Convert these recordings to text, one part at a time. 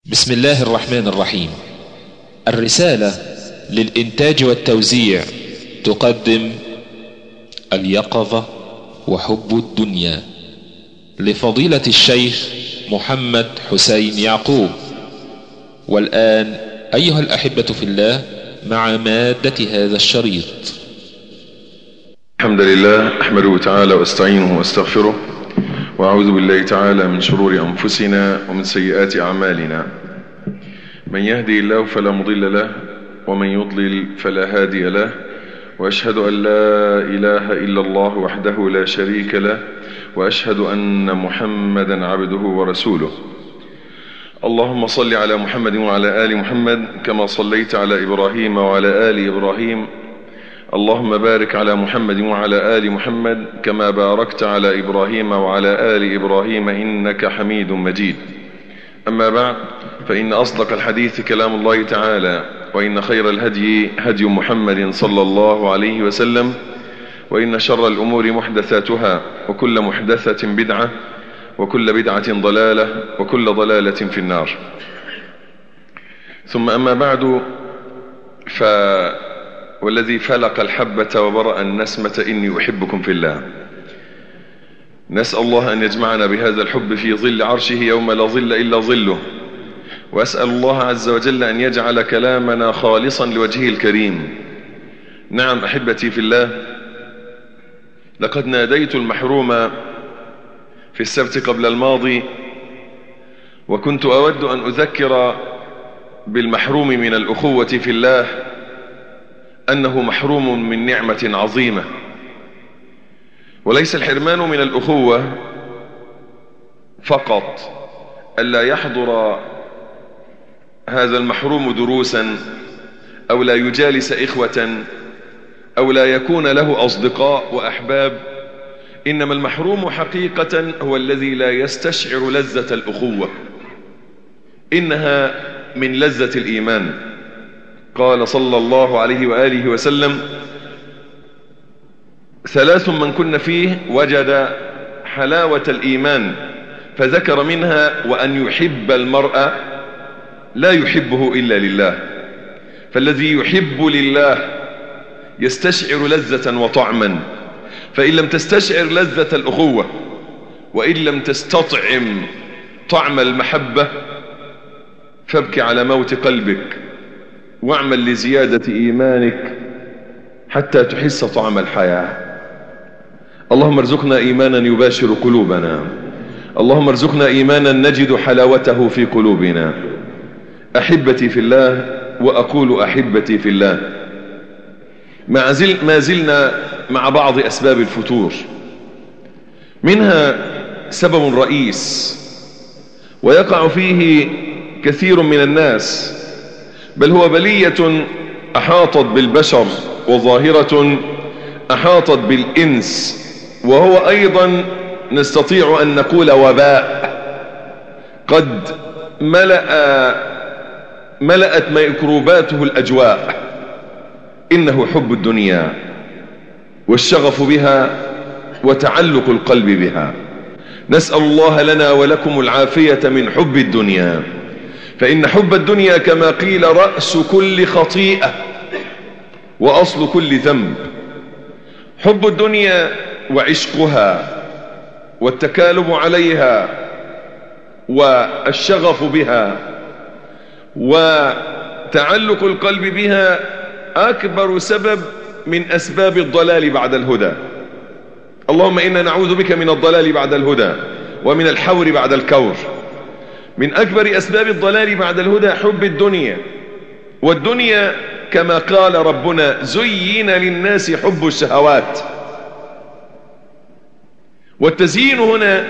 بسم الله الرحمن الرحيم. الرسالة للإنتاج والتوزيع تقدم اليقظة وحب الدنيا لفضيلة الشيخ محمد حسين يعقوب. والآن أيها الأحبة في الله مع مادة هذا الشريط. الحمد لله أحمده تعالى واستعينه واستغفره وأعوذ بالله تعالى من شرور أنفسنا ومن سيئات أعمالنا. من يهدي الله فلا مضل له ومن يضلل فلا هادي له، وأشهد أن لا إله إلا الله وحده لا شريك له، وأشهد أن محمدا عبده ورسوله. اللهم صل على محمد وعلى آل محمد كما صليت على إبراهيم وعلى آل إبراهيم. اللهم بارك على محمد وعلى آل محمد كما باركت على إبراهيم وعلى آل إبراهيم إنك حميد مجيد. أما بعد، فإن أصدق الحديث كلام الله تعالى، وإن خير الهدي هدي محمد صلى الله عليه وسلم، وإن شر الأمور محدثاتها، وكل محدثة بدعة، وكل بدعة ضلالة، وكل ضلالة في النار. ثم أما بعد، والذي فلق الحبة وبرأ النسمة إني أحبكم في الله. نسأل الله أن يجمعنا بهذا الحب في ظل عرشه يوم لا ظل إلا ظله، وأسأل الله عز وجل أن يجعل كلامنا خالصا لوجهه الكريم. نعم أحبتي في الله، لقد ناديت المحروم في السبت قبل الماضي، وكنت أود أن أذكر بالمحروم من الأخوة في الله أنه محروم من نعمة عظيمة. وليس الحرمان من الأخوة فقط ألا يحضر هذا المحروم دروسا، أو لا يجالس إخوة، أو لا يكون له أصدقاء وأحباب. إنما المحروم حقيقة هو الذي لا يستشعر لذة الأخوة، إنها من لذة الإيمان. قال صلى الله عليه وآله وسلم: ثلاث من كن فيه وجد حلاوة الإيمان، فذكر منها وأن يحب المرء لا يحبه إلا لله. فالذي يحب لله يستشعر لذة وطعما. فإن لم تستشعر لذة الأخوة، وإن لم تستطعم طعم المحبة، فابك على موت قلبك، واعمل لزيادة إيمانك حتى تحس طعم الحياة. اللهم ارزقنا إيمانا يباشر قلوبنا، اللهم ارزقنا إيمانا نجد حلاوته في قلوبنا. أحبتي في الله، وأقول أحبتي في الله، ما زلنا مع بعض أسباب الفتور. منها سبب رئيس ويقع فيه كثير من الناس، بل هو بلية أحاطت بالبشر، وظاهرة أحاطت بالإنس، وهو أيضا نستطيع أن نقول وباء قد ملأت ميكروباته الأجواء. إنه حب الدنيا والشغف بها وتعلق القلب بها. نسأل الله لنا ولكم العافية من حب الدنيا، فإن حب الدنيا كما قيل رأس كل خطيئة وأصل كل ذنب. حب الدنيا وعشقها والتكالب عليها والشغف بها وتعلق القلب بها أكبر سبب من أسباب الضلال بعد الهدى. اللهم إنا نعوذ بك من الضلال بعد الهدى، ومن الحور بعد الكور. من أكبر أسباب الضلال بعد الهدى حب الدنيا. والدنيا كما قال ربنا: زين للناس حب الشهوات. والتزيين هنا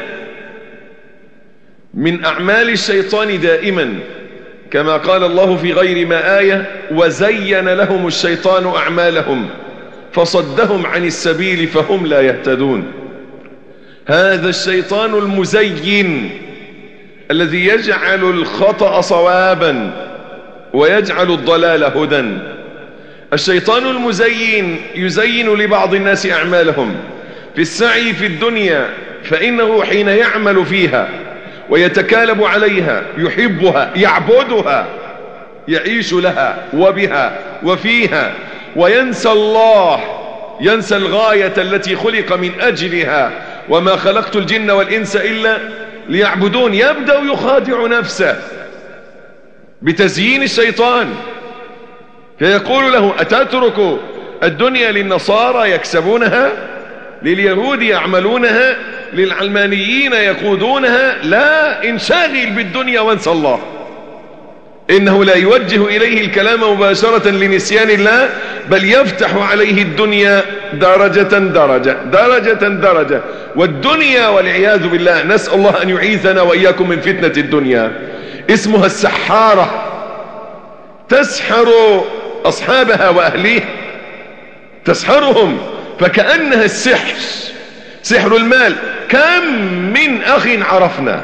من أعمال الشيطان دائما، كما قال الله في غير ما آية: وزين لهم الشيطان أعمالهم فصدهم عن السبيل فهم لا يهتدون. هذا الشيطان المزين الذي يجعل الخطأ صوابا ويجعل الضلال هدى. الشيطان المزين يزين لبعض الناس أعمالهم في السعي في الدنيا، فإنه حين يعمل فيها ويتكالب عليها، يحبها، يعبدها، يعيش لها وبها وفيها، وينسى الله، ينسى الغاية التي خلق من أجلها، وما خلقت الجن والإنس إلا ليعبدون. يبدأ يخادع نفسه بتزيين الشيطان، فيقول له: أتترك الدنيا للنصارى يكسبونها، لليهود يعملونها، للعلمانيين يقودونها؟ لا، انشغل بالدنيا وانسى الله. إنه لا يوجه إليه الكلام مباشرة لنسيان الله، بل يفتح عليه الدنيا درجة درجة درجة درجة. والدنيا والعياذ بالله، نسأل الله أن يعيذنا وإياكم من فتنة الدنيا، اسمها السحارة، تسحر أصحابها وأهليها، تسحرهم فكأنها السحر، سحر المال. كم من أخ عرفنا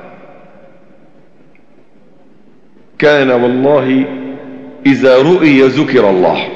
كان والله إذا رؤي ذكر الله،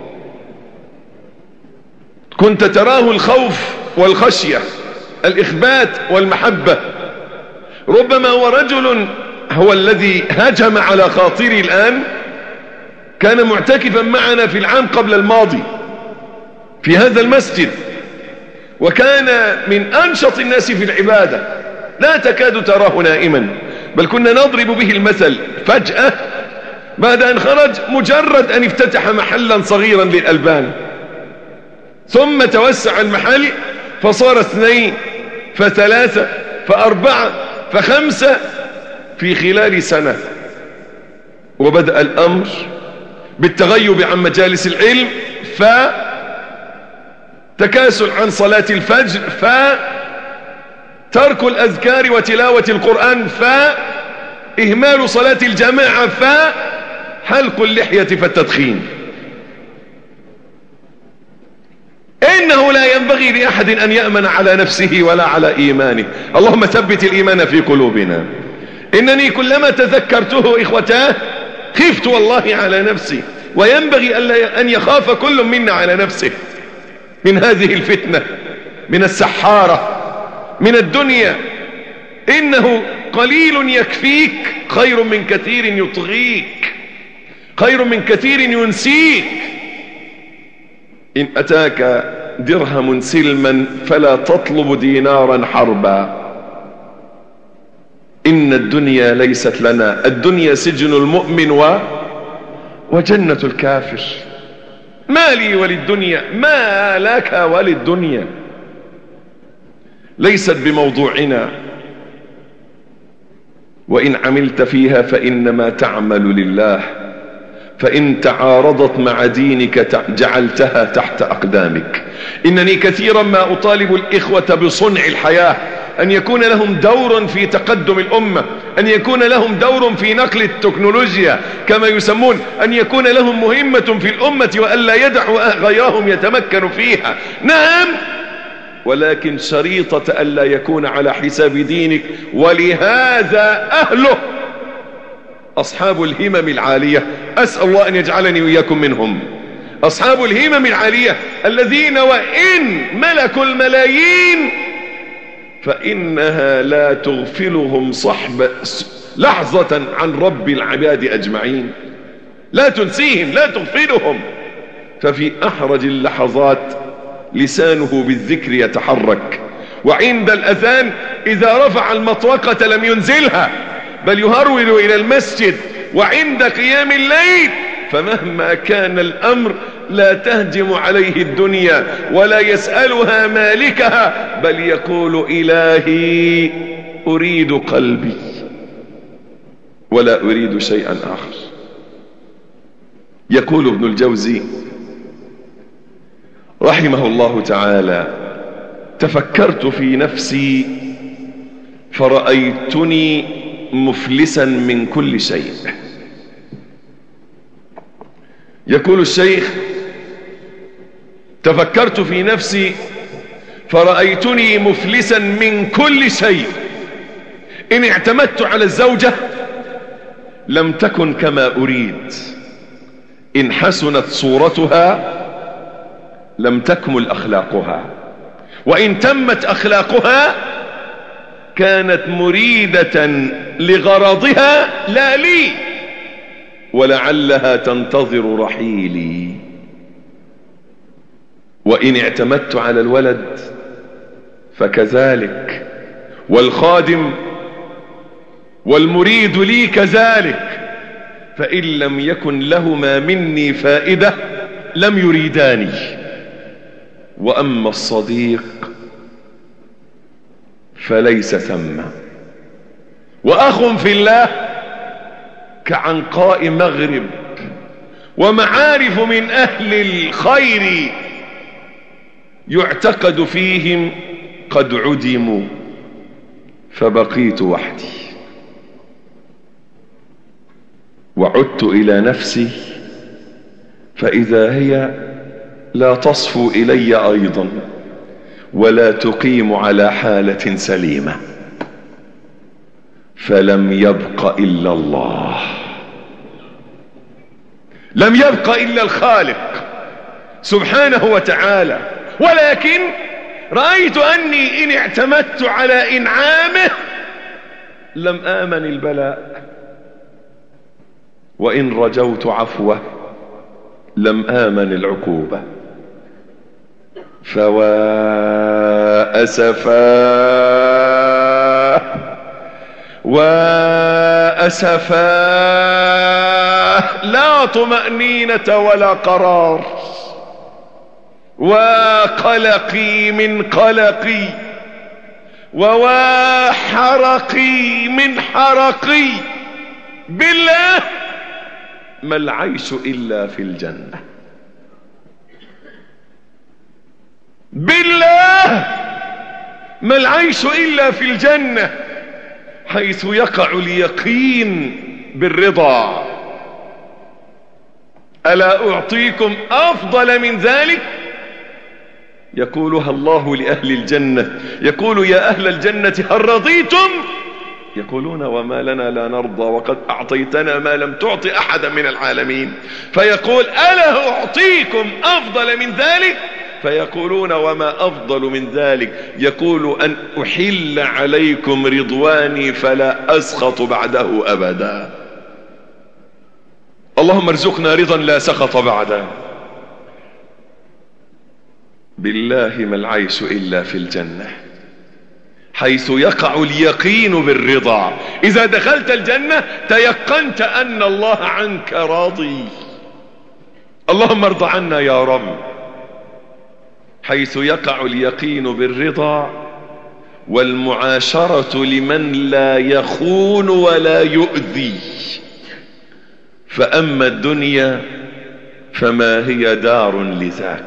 كنت تراه الخوف والخشية، الإخبات والمحبة. ربما هو رجل هو الذي هجم على خاطري الآن، كان معتكفا معنا في العام قبل الماضي في هذا المسجد، وكان من أنشط الناس في العبادة، لا تكاد تراه نائما، بل كنا نضرب به المثل. فجأة بعد أن خرج، مجرد أن افتتح محلا صغيرا للألبان، ثم توسع المحل فصار 2 ف3 ف4 ف5 في خلال سنة. وبدأ الأمر بالتغيب عن مجالس العلم، فتكاسل عن صلاة الفجر، فترك الأذكار وتلاوة القرآن، فإهمال صلاة الجماعة، فحلق اللحية فالتدخين. إنه لا ينبغي لأحد أن يأمن على نفسه ولا على إيمانه. اللهم ثبت الإيمان في قلوبنا. إنني كلما تذكرته إخوتاه خفت والله على نفسي، وينبغي أن يخاف كل منا على نفسه من هذه الفتنة، من السحارة، من الدنيا. إنه قليل يكفيك خير من كثير يطغيك، خير من كثير ينسيك. إن أتاك درهم سلما فلا تطلب دينارا حربا. إن الدنيا ليست لنا، الدنيا سجن المؤمن وجنة الكافر. ما لي وللدنيا، ما لك وللدنيا، ليست بموضوعنا. وإن عملت فيها فإنما تعمل لله، فإن تعارضت مع دينك جعلتها تحت أقدامك. إنني كثيرا ما أطالب الإخوة بصنع الحياة، أن يكون لهم دور في تقدم الأمة، أن يكون لهم دور في نقل التكنولوجيا كما يسمون، أن يكون لهم مهمة في الأمة وألا يدعوا غيرهم يتمكن فيها. نعم، ولكن شريطة ألا يكون على حساب دينك. ولهذا أهله أصحاب الهمم العالية، أسأل الله أن يجعلني وإياكم منهم. أصحاب الهمم العالية الذين وإن ملكوا الملايين فإنها لا تغفلهم صحب لحظة عن رب العباد أجمعين، لا تنسيهم، لا تغفلهم. ففي أحرج اللحظات لسانه بالذكر يتحرك، وعند الأذان إذا رفع المطرقة لم ينزلها بل يهرول إلى المسجد. وعند قيام الليل فمهما كان الأمر لا تهجم عليه الدنيا ولا يسألها مالكها، بل يقول: إلهي أريد قلبي ولا أريد شيئا آخر. يقول ابن الجوزي رحمه الله تعالى: تفكرت في نفسي فرأيتني مفلسا من كل شيء. يقول الشيخ: تفكرت في نفسي فرأيتني مفلسا من كل شيء. إن اعتمدت على الزوجة لم تكن كما أريد، إن حسنت صورتها لم تكمل أخلاقها، وإن تمت أخلاقها كانت مريدة لغرضها لا لي، ولعلها تنتظر رحيلي. وإن اعتمدت على الولد فكذلك، والخادم والمريد لي كذلك، فإن لم يكن لهما مني فائدة لم يريداني. وأما الصديق فليس ثم. وأخ في الله كعنقاء مغرب، ومعارف من أهل الخير يعتقد فيهم قد عدموا، فبقيت وحدي. وعدت إلى نفسي فإذا هي لا تصفو إلي أيضا، ولا تقيم على حالة سليمة. فلم يبق إلا الله، لم يبق إلا الخالق سبحانه وتعالى. ولكن رأيت أني إن اعتمدت على إنعامه لم آمن البلاء، وإن رجوت عفوه لم آمن العقوبة. فوا أسفاه وأسفاه، لا طمأنينة ولا قرار، وقلقي من قلقي، وحرقي من حرقي. بالله ما العيش إلا في الجنة، بالله ما العيش إلا في الجنة، حيث يقع اليقين بالرضا. ألا أعطيكم أفضل من ذلك؟ يقولها الله لأهل الجنة، يقول يا أهل الجنة هل رضيتم؟ يقولون وما لنا لا نرضى وقد أعطيتنا ما لم تعط أحدا من العالمين. فيقول ألا أعطيكم أفضل من ذلك؟ فيقولون وما أفضل من ذلك؟ يقول أن أحل عليكم رضواني فلا أسخط بعده أبدا. اللهم ارزقنا رضا لا سخط بعده. بالله ما العيش إلا في الجنة، حيث يقع اليقين بالرضا. إذا دخلت الجنة تيقنت أن الله عنك راضي. اللهم ارض عنا يا رب. حيث يقع اليقين بالرضا، والمعاشرة لمن لا يخون ولا يؤذي. فأما الدنيا فما هي دار لذاك.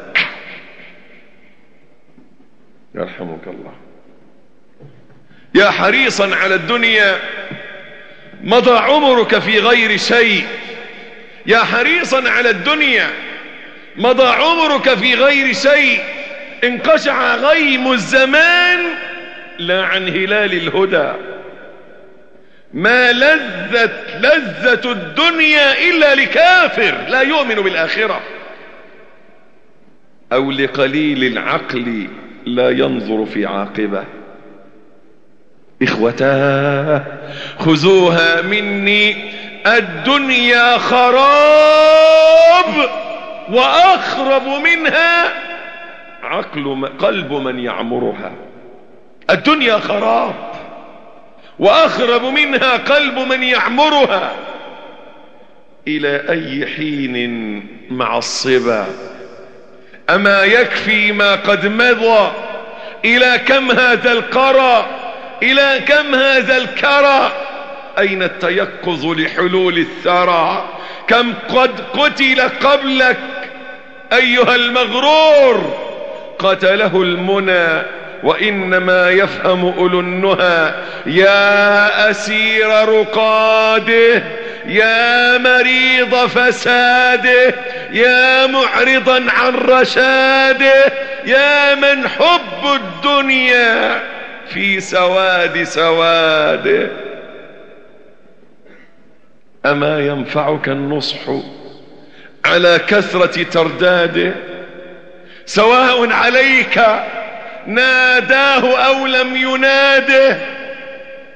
يرحمك الله. يا حريصا على الدنيا مضى عمرك في غير شيء. يا حريصا على الدنيا مضى عمرك في غير شيء. انقشع غيم الزمان لا عن هلال الهدى. ما لذة الدنيا إلا لكافر لا يؤمن بالآخرة، أو لقليل العقل لا ينظر في عاقبة. إخوتاه خذوها مني، الدنيا خراب، وأخرب منها قلب من يعمرها. الدنيا خراب وأخرب منها قلب من يعمرها. إلى أي حين مع الصبا؟ أما يكفي ما قد مضى؟ إلى كم هذا القرى؟ إلى كم هذا الكرى؟ أين التيقظ لحلول الثرى؟ كم قد قتل قبلك أيها المغرور؟ قتله المنى وإنما يفهم أولو النهى. يا أسير رقاده، يا مريض فساده، يا معرضا عن رشاده، يا من حب الدنيا في سواد سواده. أما ينفعك النصح على كثرة ترداده؟ سواء عليك ناداه أو لم يناده.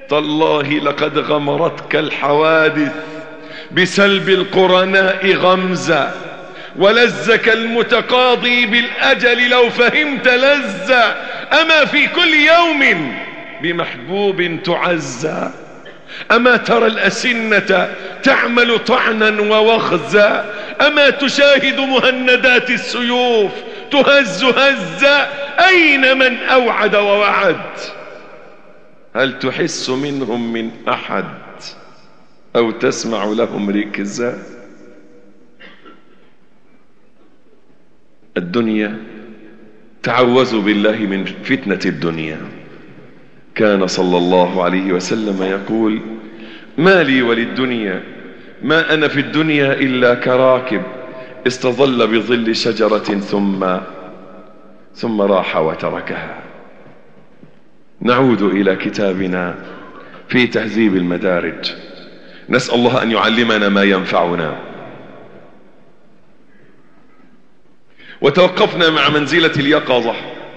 تالله لقد غمرتك الحوادث بسلب القرناء غمزة، ولزك المتقاضي بالأجل لو فهمت لزة. أما في كل يوم بمحبوب تعزى، أما ترى الأسنة تعمل طعنا ووخزا، أما تشاهد مهندات السيوف تهز هزا، أين من أوعد ووعد؟ هل تحس منهم من أحد أو تسمع لهم ركزا؟ الدنيا، تعوذوا بالله من فتنة الدنيا. كان صلى الله عليه وسلم يقول: ما لي وللدنيا، ما أنا في الدنيا إلا كراكب استظل بظل شجرة ثم راح وتركها. نعود إلى كتابنا في تهذيب المدارج، نسأل الله أن يعلمنا ما ينفعنا. وتوقفنا مع منزلة اليقظة،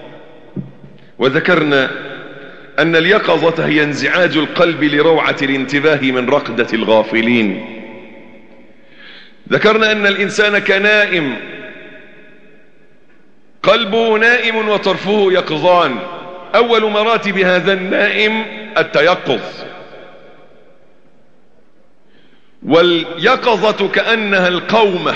وذكرنا أن اليقظة هي انزعاج القلب لروعة الانتباه من رقدة الغافلين. ذكرنا أن الإنسان كنائم، قلبه نائم وطرفه يقظان. أول مراتب هذا النائم التيقظ، واليقظة كأنها القومة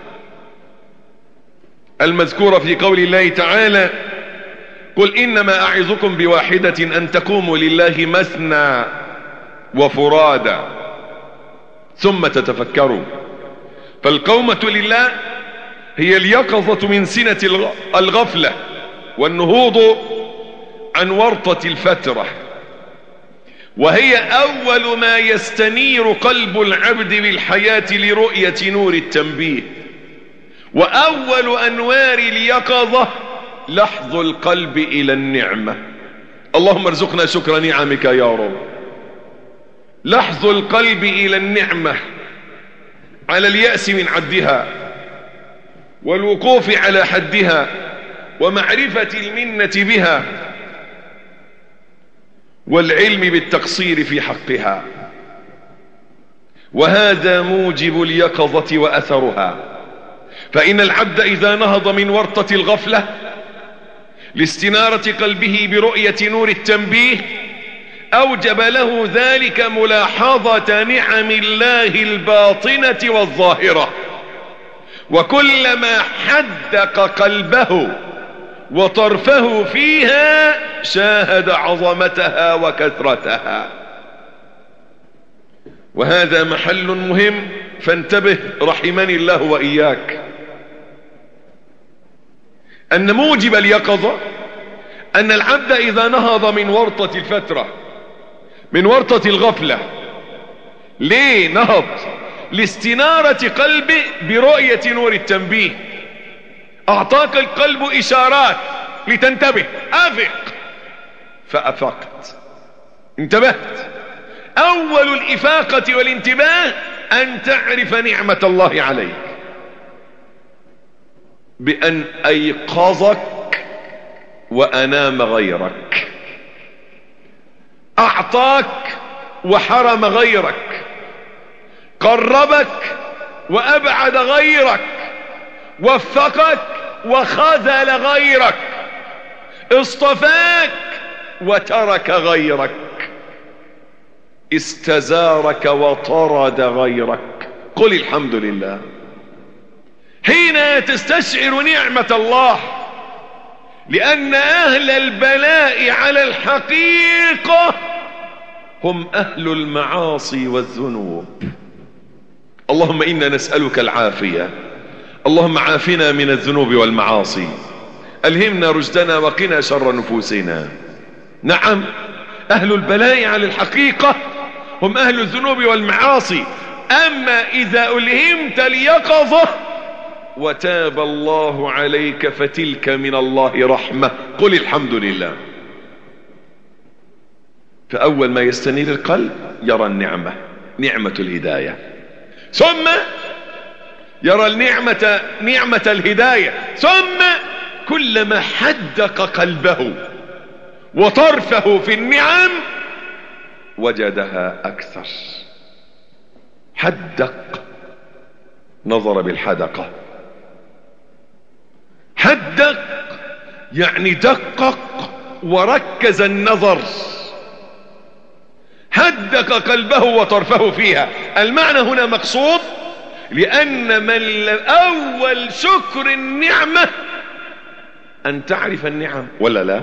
المذكورة في قول الله تعالى: قل إنما أعظكم بواحدة أن تقوموا لله مثنى وفرادا ثم تتفكروا. فالقومة لله هي اليقظة من سنة الغفلة والنهوض عن ورطة الفترة، وهي أول ما يستنير قلب العبد بالحياة لرؤية نور التنبيه. وأول أنوار اليقظة لحظ القلب إلى النعمة. اللهم ارزقنا شكر نعمك يا رب. لحظ القلب إلى النعمة على اليأس من عدها، والوقوف على حدها، ومعرفة المنة بها، والعلم بالتقصير في حقها. وهذا موجب اليقظة وأثرها. فإن العبد إذا نهض من ورطة الغفلة لاستنارة قلبه برؤية نور التنبيه، أوجب له ذلك ملاحظة نعم الله الباطنة والظاهرة. وكلما حدق قلبه وطرفه فيها شاهد عظمتها وكثرتها. وهذا محل مهم، فانتبه رحمني الله وإياك. أن موجب اليقظة أن العبد إذا نهض من ورطة الفترة، من ورطة الغفلة، ليه نهض؟ لاستنارة قلبه برؤية نور التنبيه. أعطاك القلب إشارات لتنتبه، أفق، فأفقت، انتبهت. أول الإفاقة والانتباه أن تعرف نعمة الله عليك بأن أيقظك وأنام غيرك، أعطاك وحرم غيرك، قربك وأبعد غيرك، وفقك وخذل غيرك، اصطفاك وترك غيرك، استزارك وطرد غيرك. قل الحمد لله. حين تستشعر نعمة الله، لأن أهل البلاء على الحقيقة هم أهل المعاصي والذنوب. اللهم إنا نسألك العافية، اللهم عافنا من الذنوب والمعاصي، ألهمنا رشدنا وقنا شر نفوسنا. نعم، أهل البلاء على الحقيقة هم أهل الذنوب والمعاصي. أما إذا ألهمت اليقظة وتاب الله عليك فتلك من الله رحمة. قل الحمد لله. فأول ما يستنير القلب يرى النعمة، نعمة الهداية، ثم يرى النعمة، نعمة الهداية، ثم كلما حدق قلبه وطرفه في النعم وجدها أكثر. حدق، نظر بالحدقة. حدق يعني دقق وركز النظر، حدق قلبه وطرفه فيها. المعنى هنا مقصود، لأن من أول شكر النعمة أن تعرف النعم، ولا لا؟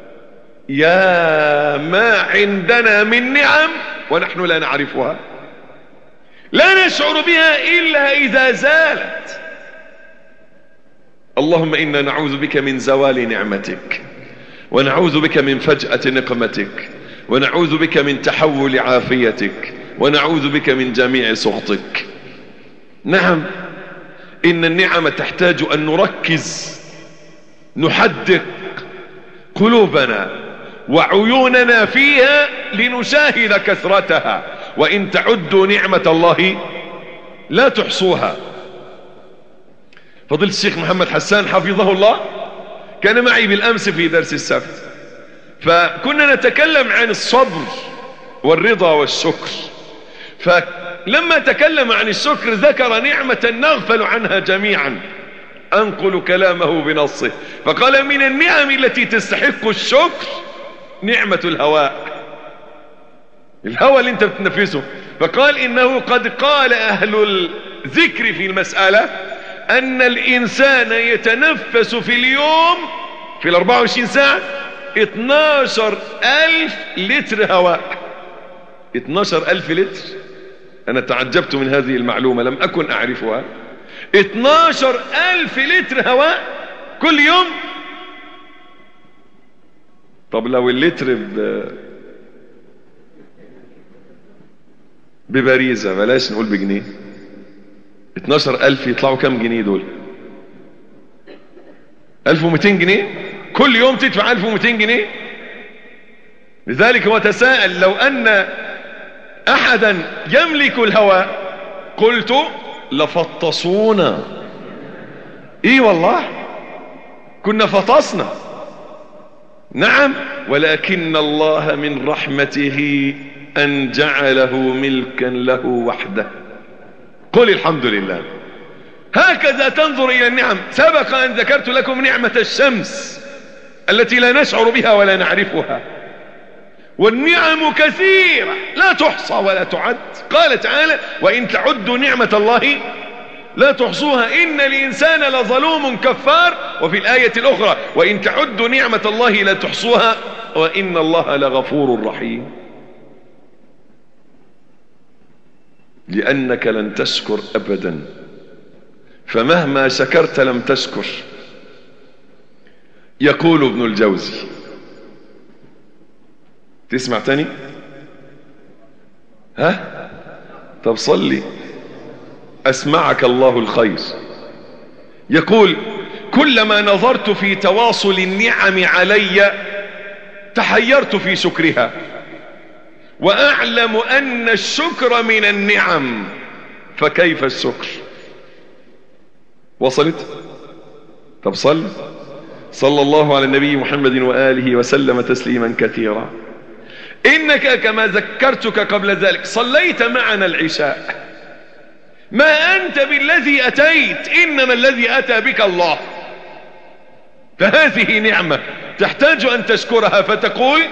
يا ما عندنا من نعم ونحن لا نعرفها، لا نشعر بها إلا إذا زالت. اللهم إنا نعوذ بك من زوال نعمتك، ونعوذ بك من فجأة نقمتك، ونعوذ بك من تحول عافيتك، ونعوذ بك من جميع سخطك. نعم، إن النعم تحتاج أن نركز، نحدق قلوبنا وعيوننا فيها لنشاهد كثرتها. وإن تعدوا نعمة الله لا تحصوها. فضيلة الشيخ محمد حسان حفظه الله كان معي بالأمس في درس السبت، فكنا نتكلم عن الصبر والرضا والشكر. فلما تكلم عن الشكر ذكر نعمة نغفل عنها جميعا، أنقل كلامه بنصه، فقال: من النعم التي تستحق الشكر نعمة الهواء، الهواء اللي انت بتنفسه. فقال: إنه قد قال أهل الذكر في المسألة أن الإنسان يتنفس في اليوم في 24 ساعة 12,000 لتر هواء. 12,000 لتر. أنا تعجبت من هذه المعلومة، لم أكن أعرفها. 12,000 لتر هواء كل يوم. طب لو اللتر ببريزة، بلاش نقول بجنيه، 12,000 يطلعوا كم جنيه دول؟ 1200 جنيه كل يوم تدفع 1200 جنيه. لذلك هو تساءل: لو أن أحدا يملك الهواء قلت لفطسونا. إيه والله كنا فطسنا. نعم، ولكن الله من رحمته أن جعله ملكا له وحده. قل الحمد لله. هكذا تنظر إلى النعم. سبق أن ذكرت لكم نعمة الشمس التي لا نشعر بها ولا نعرفها، والنعم كثيرة لا تحصى ولا تعد. قال تعالى: وإن تعدوا نعمة الله لا تحصوها إن الإنسان لظلوم كفار. وفي الآية الأخرى: وإن تعدوا نعمة الله لا تحصوها وإن الله لغفور رحيم. لأنك لن تشكر أبدا، فمهما شكرت لم تشكر. يقول ابن الجوزي، تسمع تاني؟ ها؟ طب صلي أسمعك الله الخير. يقول: كلما نظرت في تواصل النعم علي تحيرت في شكرها، وأعلم أن الشكر من النعم، فكيف الشكر؟ وصلت؟ طب صلى الله على النبي محمد وآله وسلم تسليما كثيرا. إنك كما ذكرتك قبل ذلك صليت معنا العشاء، ما أنت بالذي أتيت، إنما الذي أتى بك الله. فهذه نعمة تحتاج أن تشكرها، فتقول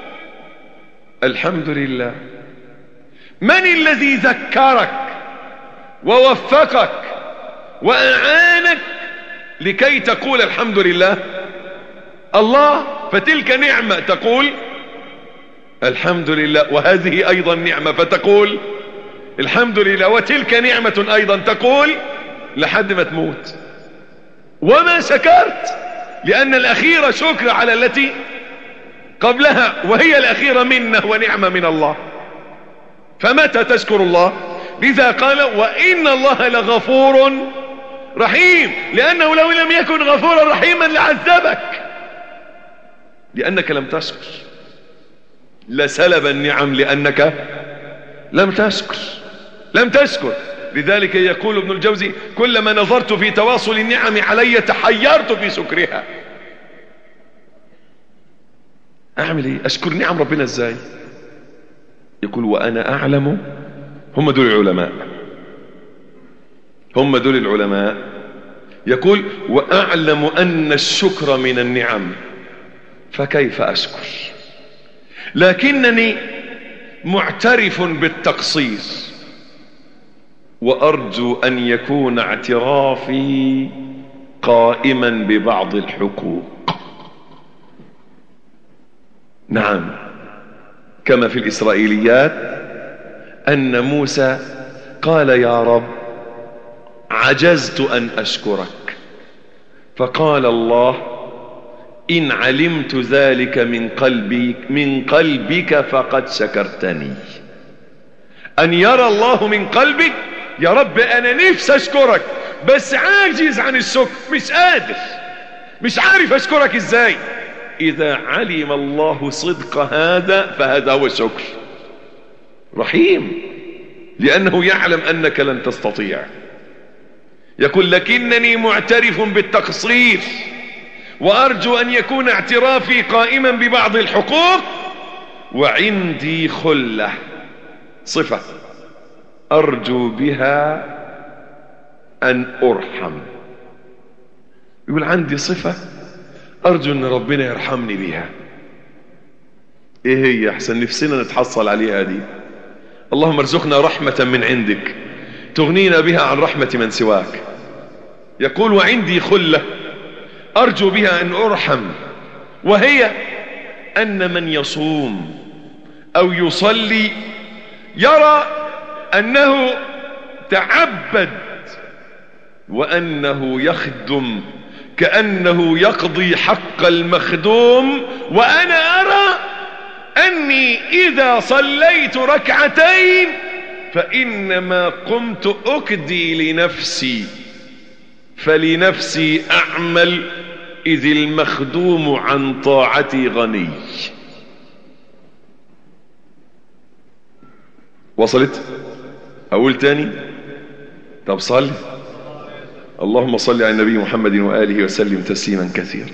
الحمد لله. من الذي ذكرك ووفقك وأعانك لكي تقول الحمد لله؟ الله. فتلك نعمة تقول الحمد لله، وهذه أيضا نعمة فتقول الحمد لله، وتلك نعمة أيضا تقول لحد ما تموت. وما شكرت، لأن الأخيرة شكر على التي قبلها، وهي الأخيرة منه ونعمة من الله. فمتى تشكر الله؟ لذا قال: وإن الله لغفور رحيم، لأنه لو لم يكن غفورا رحيما لعذبك، لأنك لم تشكر. لسلب النعم لأنك لم تشكر. لذلك يقول ابن الجوزي: كلما نظرت في تواصل النعم علي تحيرت في شكرها. أعمل إيه؟ أشكر نعم ربنا إزاي؟ يقول وأنا أعلم. هم دول العلماء، هم دول العلماء. يقول وأعلم أن الشكر من النعم، فكيف أشكر؟ لكنني معترف بالتقصير، وأرجو أن يكون اعترافي قائما ببعض الحقوق. نعم، كما في الإسرائيليات أن موسى قال يا رب عجزت أن أشكرك، فقال الله إن علمت ذلك من قلبك فقد شكرتني. أن يرى الله من قلبك يا رب أنا نفسي أشكرك بس عاجز عن الشكر، مش قادر، مش عارف أشكرك إزاي. إذا علم الله صدق هذا فهذا هو الشكر. رحيم، لأنه يعلم أنك لن تستطيع. يقول لكنني معترف بالتقصير، وأرجو أن يكون اعترافي قائما ببعض الحقوق، وعندي خلة، صفة أرجو بها أن أرحم. يقول عندي صفة أرجو أن ربنا يرحمني بها. إيه هي؟ أحسن نفسنا نتحصل عليها دي. اللهم ارزقنا رحمة من عندك تغنينا بها عن رحمة من سواك. يقول وعندي خلة أرجو بها أن أرحم، وهي أن من يصوم أو يصلي يرى أنه تعبد وأنه يخدم كأنه يقضي حق المخدوم، وأنا أرى أني إذا صليت ركعتين فإنما قمت أكدي لنفسي، فلنفسي أعمل إذ المخدوم عن طاعتي غني. وصلت؟ أقول تاني؟ طب صلي. اللهم صل على النبي محمد وآله وسلم تسليما كثيرا.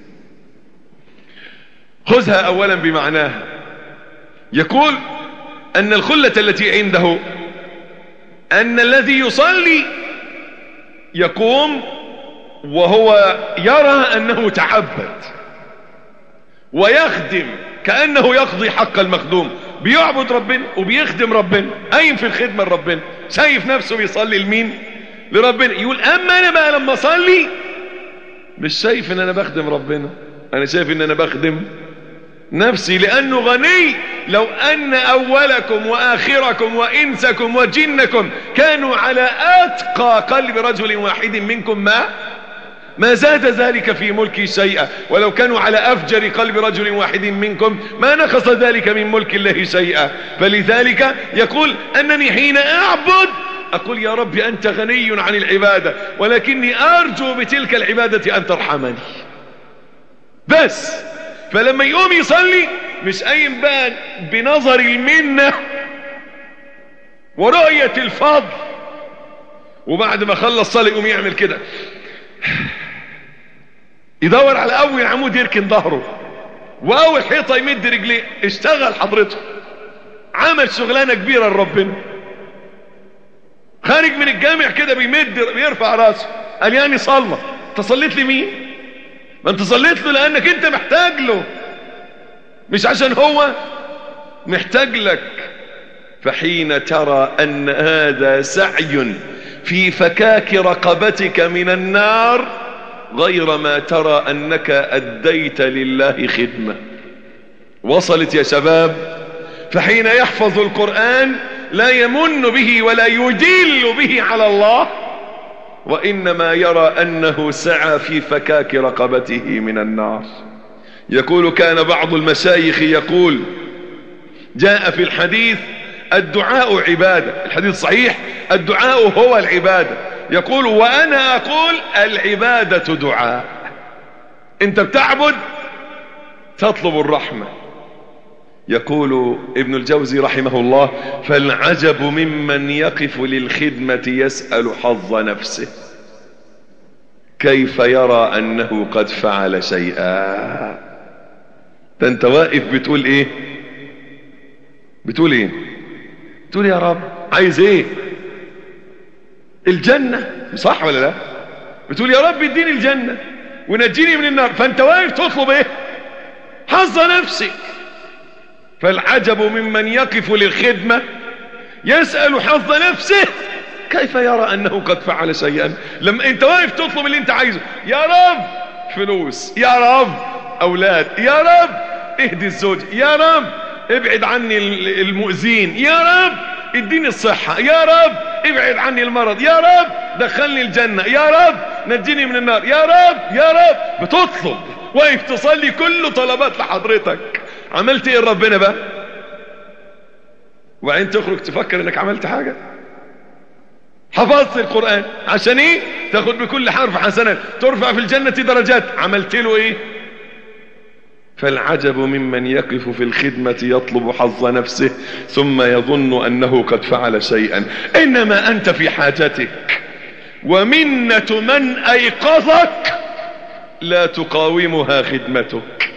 خذها أولا بمعناها. يقول أن الخلة التي عنده أن الذي يصلي يقوم وهو يرى أنه تعبد ويخدم كأنه يقضي حق المخدوم، بيعبد ربنا وبيخدم ربنا، قايم في الخدمة لربنا، شايف نفسه بيصلي لمين؟ لربنا. يقول أما أنا بقى لما أصلي مش شايف أن أنا بخدم ربنا، أنا شايف أن أنا بخدم نفسي، لأنه غني. لو أن أولكم وآخركم وإنسكم وجنكم كانوا على أتقى قلب رجل واحد منكم ما زاد ذلك في ملكي شيئا، ولو كانوا على أفجر قلب رجل واحد منكم ما نقص ذلك من ملك الله شيئا. فلذلك يقول أنني حين أعبد أقول يا رب أنت غني عن العبادة، ولكني أرجو بتلك العبادة أن ترحمني بس. فلما يقوم يصلي مش قايم بقى بنظر المنة ورؤية الفضل، وبعد ما خلص صلي يقوم يعمل كده، يدور على أول عمود يركن ظهره وأول حيطة يمد رجليه. اشتغل حضرته، عمل شغلانة كبيرة لربنا، خارج من الجامع كده بيرفع راسه، قال يعني صلى. انت صليت لمين؟ ما انت صليت له لأنك انت محتاج له، مش عشان هو محتاج لك. فحين ترى أن هذا سعي في فكاك رقبتك من النار غير ما ترى أنك أديت لله خدمة. وصلت يا شباب؟ فحين يحفظ القرآن لا يمن به ولا يدل به على الله، وإنما يرى أنه سعى في فكاك رقبته من النار. يقول كان بعض المشايخ يقول جاء في الحديث الدعاء عبادة، الحديث صحيح، الدعاء هو العبادة. يقول وأنا أقول العبادة دعاء. انت بتعبد تطلب الرحمة. يقول ابن الجوزي رحمه الله فالعجب ممن يقف للخدمة يسأل حظ نفسه كيف يرى أنه قد فعل شيئا. ده انت واقف بتقول ايه؟ بتقول ايه؟ بتقول يا رب عايز ايه؟ الجنة، صح ولا لا؟ بتقول يا رب اديني الجنة ونجيني من النار، فانت واقف تطلب ايه؟ حظ نفسك. فالعجب ممن يقف للخدمة يسأل حظ نفسه كيف يرى انه قد فعل شيئا. لما انت واقف تطلب اللي انت عايزه، يا رب فلوس، يا رب اولاد، يا رب اهدي الزوج، يا رب ابعد عني المؤذين، يا رب اديني الصحة، يا رب ابعد عني المرض، يا رب دخلني الجنة، يا رب نجيني من النار، يا رب يا رب. بتطلب واقف تصلي كله طلبات لحضرتك. عملت ايه ربنا بقى؟ وبعدين تخرج تفكر انك عملت حاجة. حفظت القرآن عشان ايه؟ تاخد بكل حرف حسنات، ترفع في الجنة درجات. عملت له ايه؟ فالعجب ممن يقف في الخدمة يطلب حظ نفسه ثم يظن أنه قد فعل شيئا. إنما أنت في حاجتك، ومنة من أيقظك لا تقاومها خدمتك.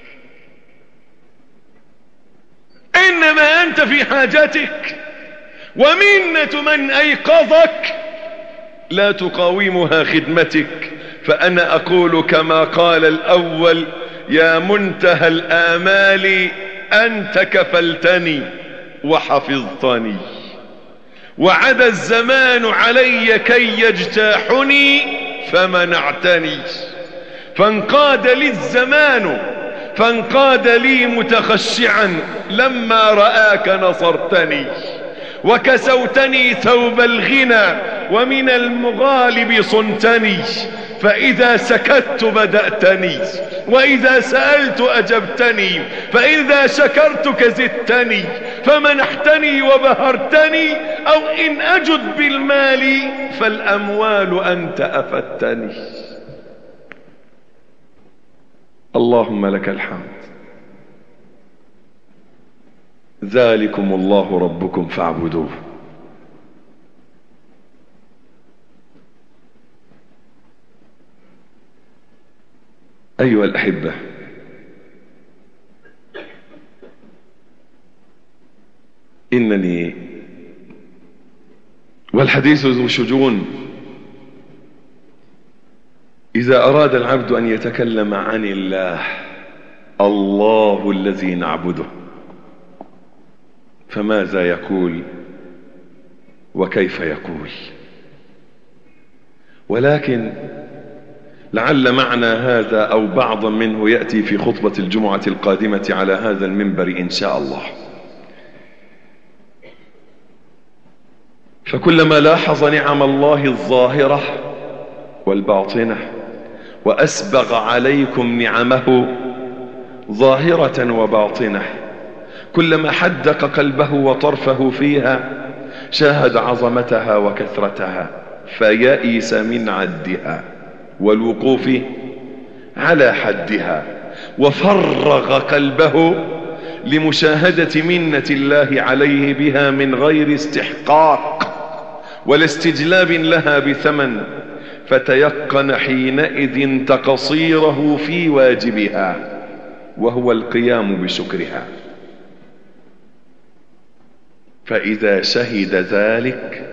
إنما أنت في حاجتك، ومنة من أيقظك لا تقاومها خدمتك. فأنا أقول كما قال الأول: يا منتهى الآمال أنت كفلتني وحفظتني، وعدا الزمان علي كي يجتاحني فمنعتني. فانقاد لي الزمان، فانقاد لي متخشعا لما رآك نصرتني، وكسوتني ثوب الغنى ومن المغالب صنتني. فإذا سكت بدأتني، وإذا سألت أجبتني، فإذا شكرتك زدتني، فمنحتني وبهرتني. أو إن أجد بالمال فالأموال أنت أفدتني. اللهم لك الحمد. ذلكم الله ربكم فاعبدوه. أيها الأحبة، إنني والحديث ذو شجون إذا أراد العبد أن يتكلم عن الله الذي نعبده فماذا يقول وكيف يقول؟ ولكن لعل معنى هذا أو بعضا منه يأتي في خطبة الجمعة القادمة على هذا المنبر إن شاء الله. فكلما لاحظ نعم الله الظاهرة والباطنة وأسبغ عليكم نعمه ظاهرة وباطنة، كلما حدق قلبه وطرفه فيها شاهد عظمتها وكثرتها فيئس من عدها والوقوف على حدها، وفرغ قلبه لمشاهدة منة الله عليه بها من غير استحقاق ولا استجلاب لها بثمن، فتيقن حينئذ تقصيره في واجبها وهو القيام بشكرها. فإذا شهد ذلك،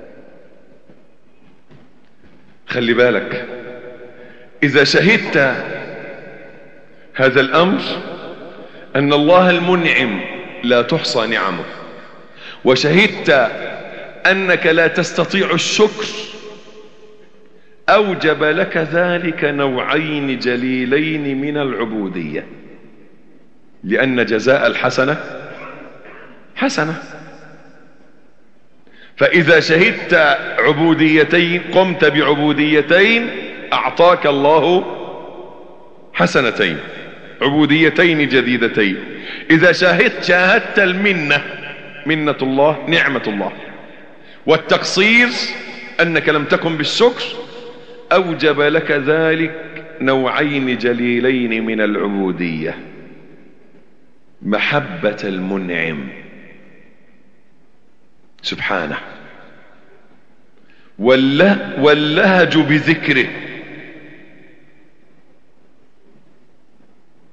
خلي بالك، إذا شهدت هذا الأمر أن الله المنعم لا تحصى نعمه، وشهدت أنك لا تستطيع الشكر، أوجب لك ذلك نوعين جليلين من العبودية، لأن جزاء الحسنة حسنة. فإذا شهدت عبوديتين، قمت بعبوديتين، أعطاك الله حسنتين، عبوديتين جديدتين. إذا شاهدت المنة، منة الله، نعمة الله، والتقصير أنك لم تقم بالشكر، أوجب لك ذلك نوعين جليلين من العبودية: محبة المنعم سبحانه، واللهج بذكره،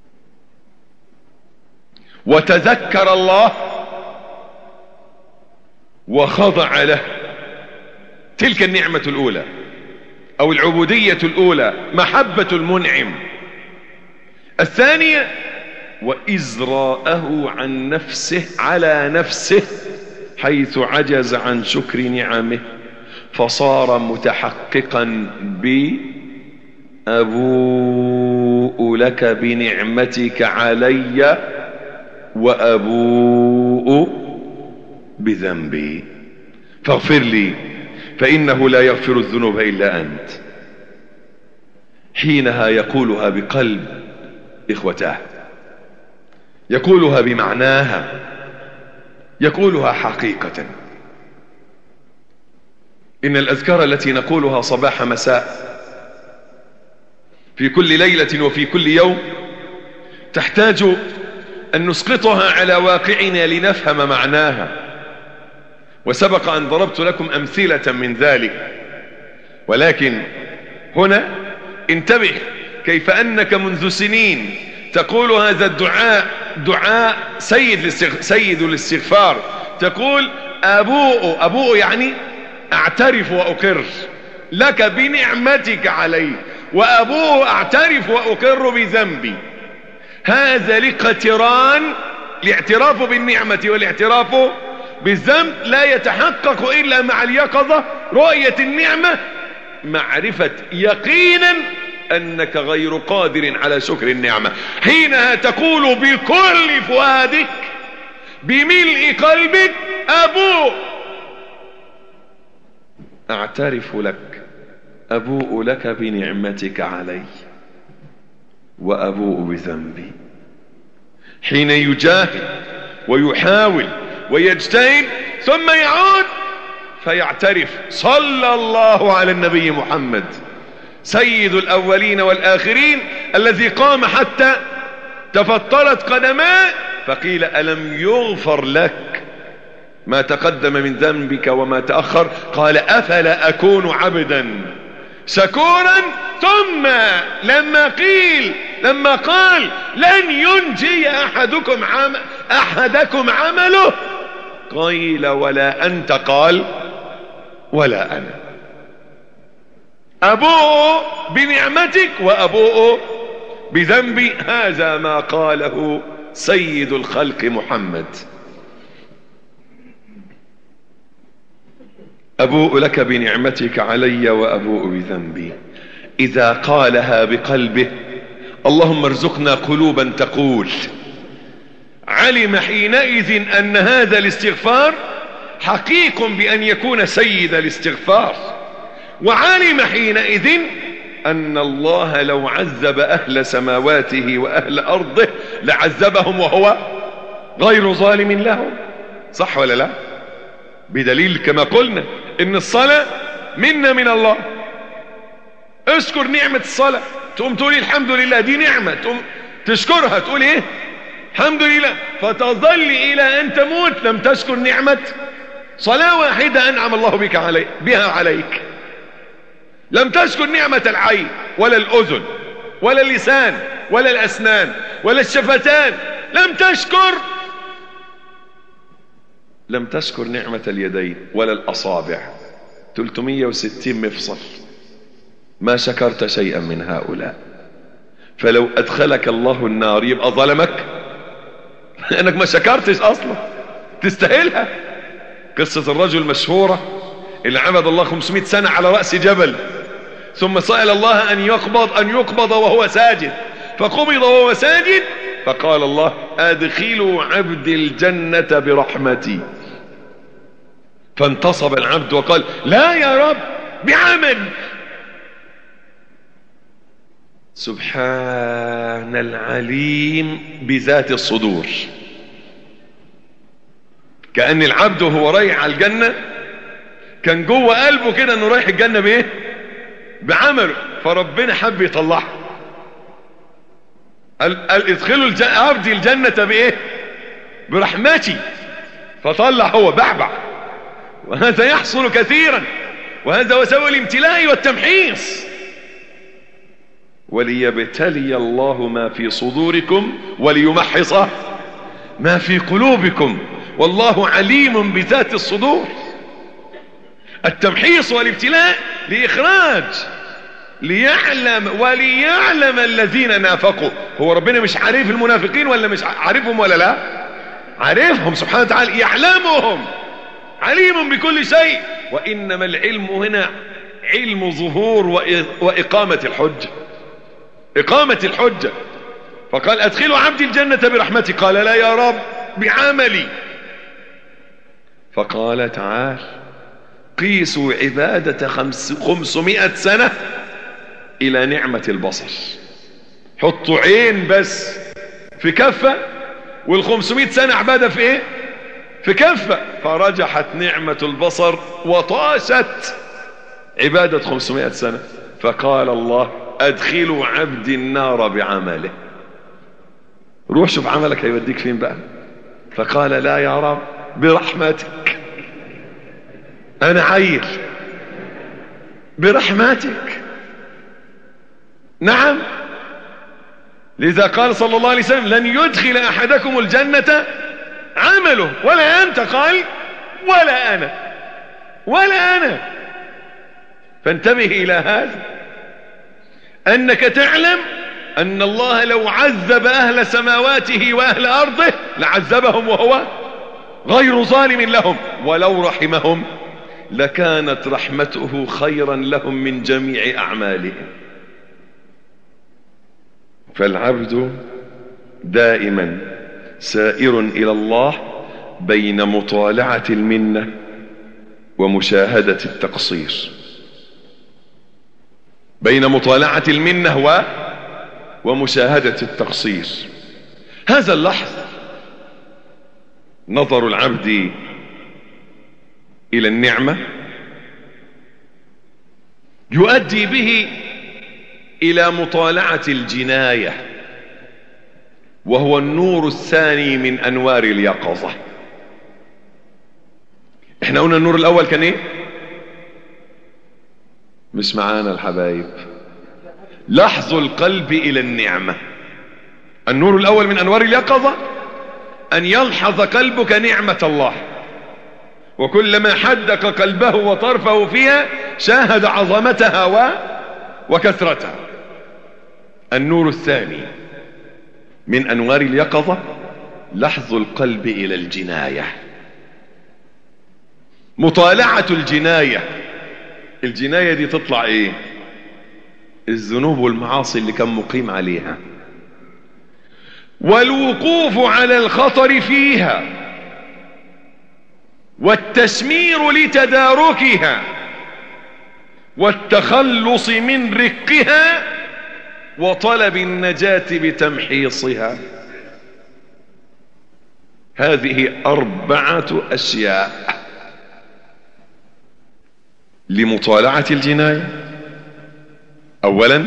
وتذكر الله وخضع له. تلك النعمة الأولى أو العبودية الأولى، محبة المنعم. الثانية وإزراءه عن نفسه على نفسه حيث عجز عن شكر نعمه، فصار متحققا أبوء لك بنعمتك علي وأبوء بذنبي فاغفر لي فإنه لا يغفر الذنوب إلا أنت. حينها يقولها بقلب إخوتاه، يقولها بمعناها، يقولها حقيقة. إن الأذكار التي نقولها صباح مساء في كل ليلة وفي كل يوم تحتاج أن نسقطها على واقعنا لنفهم معناها. وسبق أن ضربت لكم أمثلة من ذلك، ولكن هنا انتبه كيف أنك منذ سنين تقول هذا الدعاء، دعاء سيد الاستغفار. تقول أبوء يعني أعترف وأقر لك بنعمتك علي، وأبوء أعترف وأقر بذنبي. هذا الاقتران، الاعتراف بالنعمة والاعتراف بالذنب لا يتحقق إلا مع اليقظة، رؤية النعمة، معرفة يقينا أنك غير قادر على شكر النعمة. حينها تقول بكل فؤادك بملء قلبك أبوء، أعترف لك، أبوء لك بنعمتك علي وأبوء بذنبي. حين يجاهد ويحاول ويجتهد ثم يعود فيعترف. صلى الله على النبي محمد سيد الأولين والآخرين، الذي قام حتى تفطرت قدماه فقيل ألم يغفر لك ما تقدم من ذنبك وما تأخر؟ قال أفلا أكون عبدا شكورا. ثم لما قال لن ينجي أحدكم عمله قيل ولا أنت؟ قال ولا أنا. أبوء بنعمتك وأبوء بذنبي، هذا ما قاله سيد الخلق محمد. أبوء لك بنعمتك علي وأبوء بذنبي. إذا قالها بقلبه، اللهم ارزقنا قلوبا تقول، علم حينئذ أن هذا الاستغفار حقيق بأن يكون سيد الاستغفار، وعلم حينئذ أن الله لو عذب أهل سماواته وأهل أرضه لعذبهم وهو غير ظالم لهم. صح ولا لا؟ بدليل كما قلنا إن الصلاة منا من الله. اذكر نعمة الصلاة، تقوم تقولي الحمد لله، دي نعمة، تقوم تشكرها، تقول ايه؟ الحمد لله. فتظل إلى أن تموت لم تشكر نعمة صلاة واحدة أنعم الله بها عليك. لم تشكر نعمة العين ولا الأذن ولا اللسان ولا الأسنان ولا الشفتان، لم تشكر نعمة اليدين ولا الأصابع. 360 مفصل، ما شكرت شيئا من هؤلاء. فلو أدخلك الله النار يبقى ظلمك لأنك ما شكرتش أصلا، تستاهلها. قصة الرجل المشهورة اللي عبد الله 500 سنة على رأس جبل، ثم سأل الله أن يقبض وهو ساجد، فقبض وهو ساجد، فقال الله أدخلوا عبدي الجنة برحمتي. فانتصب العبد وقال لا يا رب بعمل. سبحان العليم بذات الصدور. كأن العبد وهو رايح على الجنة كان جوه قلبه كده انه رايح الجنة بايه؟ بعمله، فربنا حب يطلعه. قال ادخلوا عبدي الجنة بايه؟ برحمتي. فطلع هو بعبع. وهذا يحصل كثيرا، وهذا هو سبب الامتلاء والتمحيص. وليبتلي الله ما في صدوركم وليمحص ما في قلوبكم والله عليم بذات الصدور. التمحيص والابتلاء لإخراج، وليعلم الذين نافقوا. هو ربنا مش عارف المنافقين ولا مش عارفهم ولا لا؟ عارفهم سبحانه وتعالى، يعلمهم، عليم بكل شيء. وإنما العلم هنا علم ظهور وإقامة الحجة، إقامة الحجة. فقال أدخلوا عبدي الجنة برحمتي، قال لا يا رب بعملي. فقال تعال قيسوا عبادة 500 سنة إلى نعمة البصر. حطوا عين بس في كفة، وال500 سنة عبادة في ايه؟ في كفة. فرجحت نعمة البصر وطاشت عبادة 500 سنة. فقال الله أدخلوا عبدي النار بعمله. روح شوف عملك هيوديك فين بقى. فقال لا يا رب برحمتك، أنا عيل، برحمتك. نعم، لذا قال صلى الله عليه وسلم لن يدخل أحدكم الجنة عمله ولا أنت. قال ولا أنا، ولا أنا. فانتبه إلى هذا، أنك تعلم أن الله لو عذب أهل سماواته وأهل أرضه لعذبهم وهو غير ظالم لهم، ولو رحمهم لكانت رحمته خيرا لهم من جميع أعمالهم. فالعبد دائما سائر إلى الله بين مطالعة المنة ومشاهدة التقصير، بين مطالعة المنة ومشاهدة التقصير. هذا اللحظ نظر العبد إلى النعمة يؤدي به إلى مطالعة الجناية، وهو النور الثاني من أنوار اليقظة. احنا قلنا النور الأول كان ايه؟ مش معانا الحبايب. لحظ القلب إلى النعمة. النور الأول من أنوار اليقظة أن يلحظ قلبك نعمة الله، وكلما حدق قلبه وطرفه فيها شاهد عظمتها وكثرتها. النور الثاني من أنوار اليقظة لحظ القلب إلى الجناية، مطالعة الجناية. الجناية دي تطلع ايه؟ الذنوب والمعاصي اللي كان مقيم عليها، والوقوف على الخطر فيها، والتشمير لتداركها، والتخلص من رقها، وطلب النجاة بتمحيصها. هذه 4 أشياء لمطالعة الجناية. أولا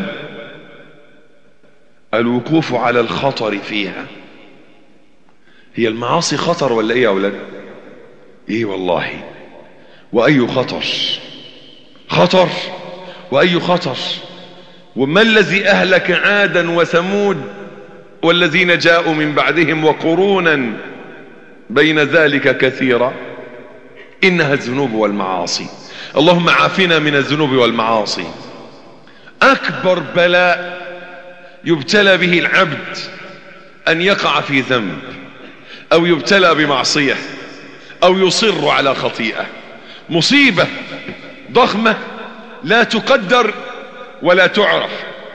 الوقوف على الخطر فيها. هي المعاصي خطر ولا ايه يا أولاد؟ ايه والله. وأي خطر، خطر وأي خطر. وما الذي أهلك عادا وثمود والذين جاءوا من بعدهم وقرونا بين ذلك كثيرا؟ إنها الذنوب والمعاصي. اللهم عافنا من الذنوب والمعاصي. أكبر بلاء يبتلى به العبد أن يقع في ذنب، أو يبتلى بمعصية، أو يصر على خطيئة. مصيبة ضخمة لا تقدر ولا تعرف.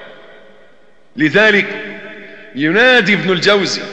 لذلك ينادي ابن الجوزي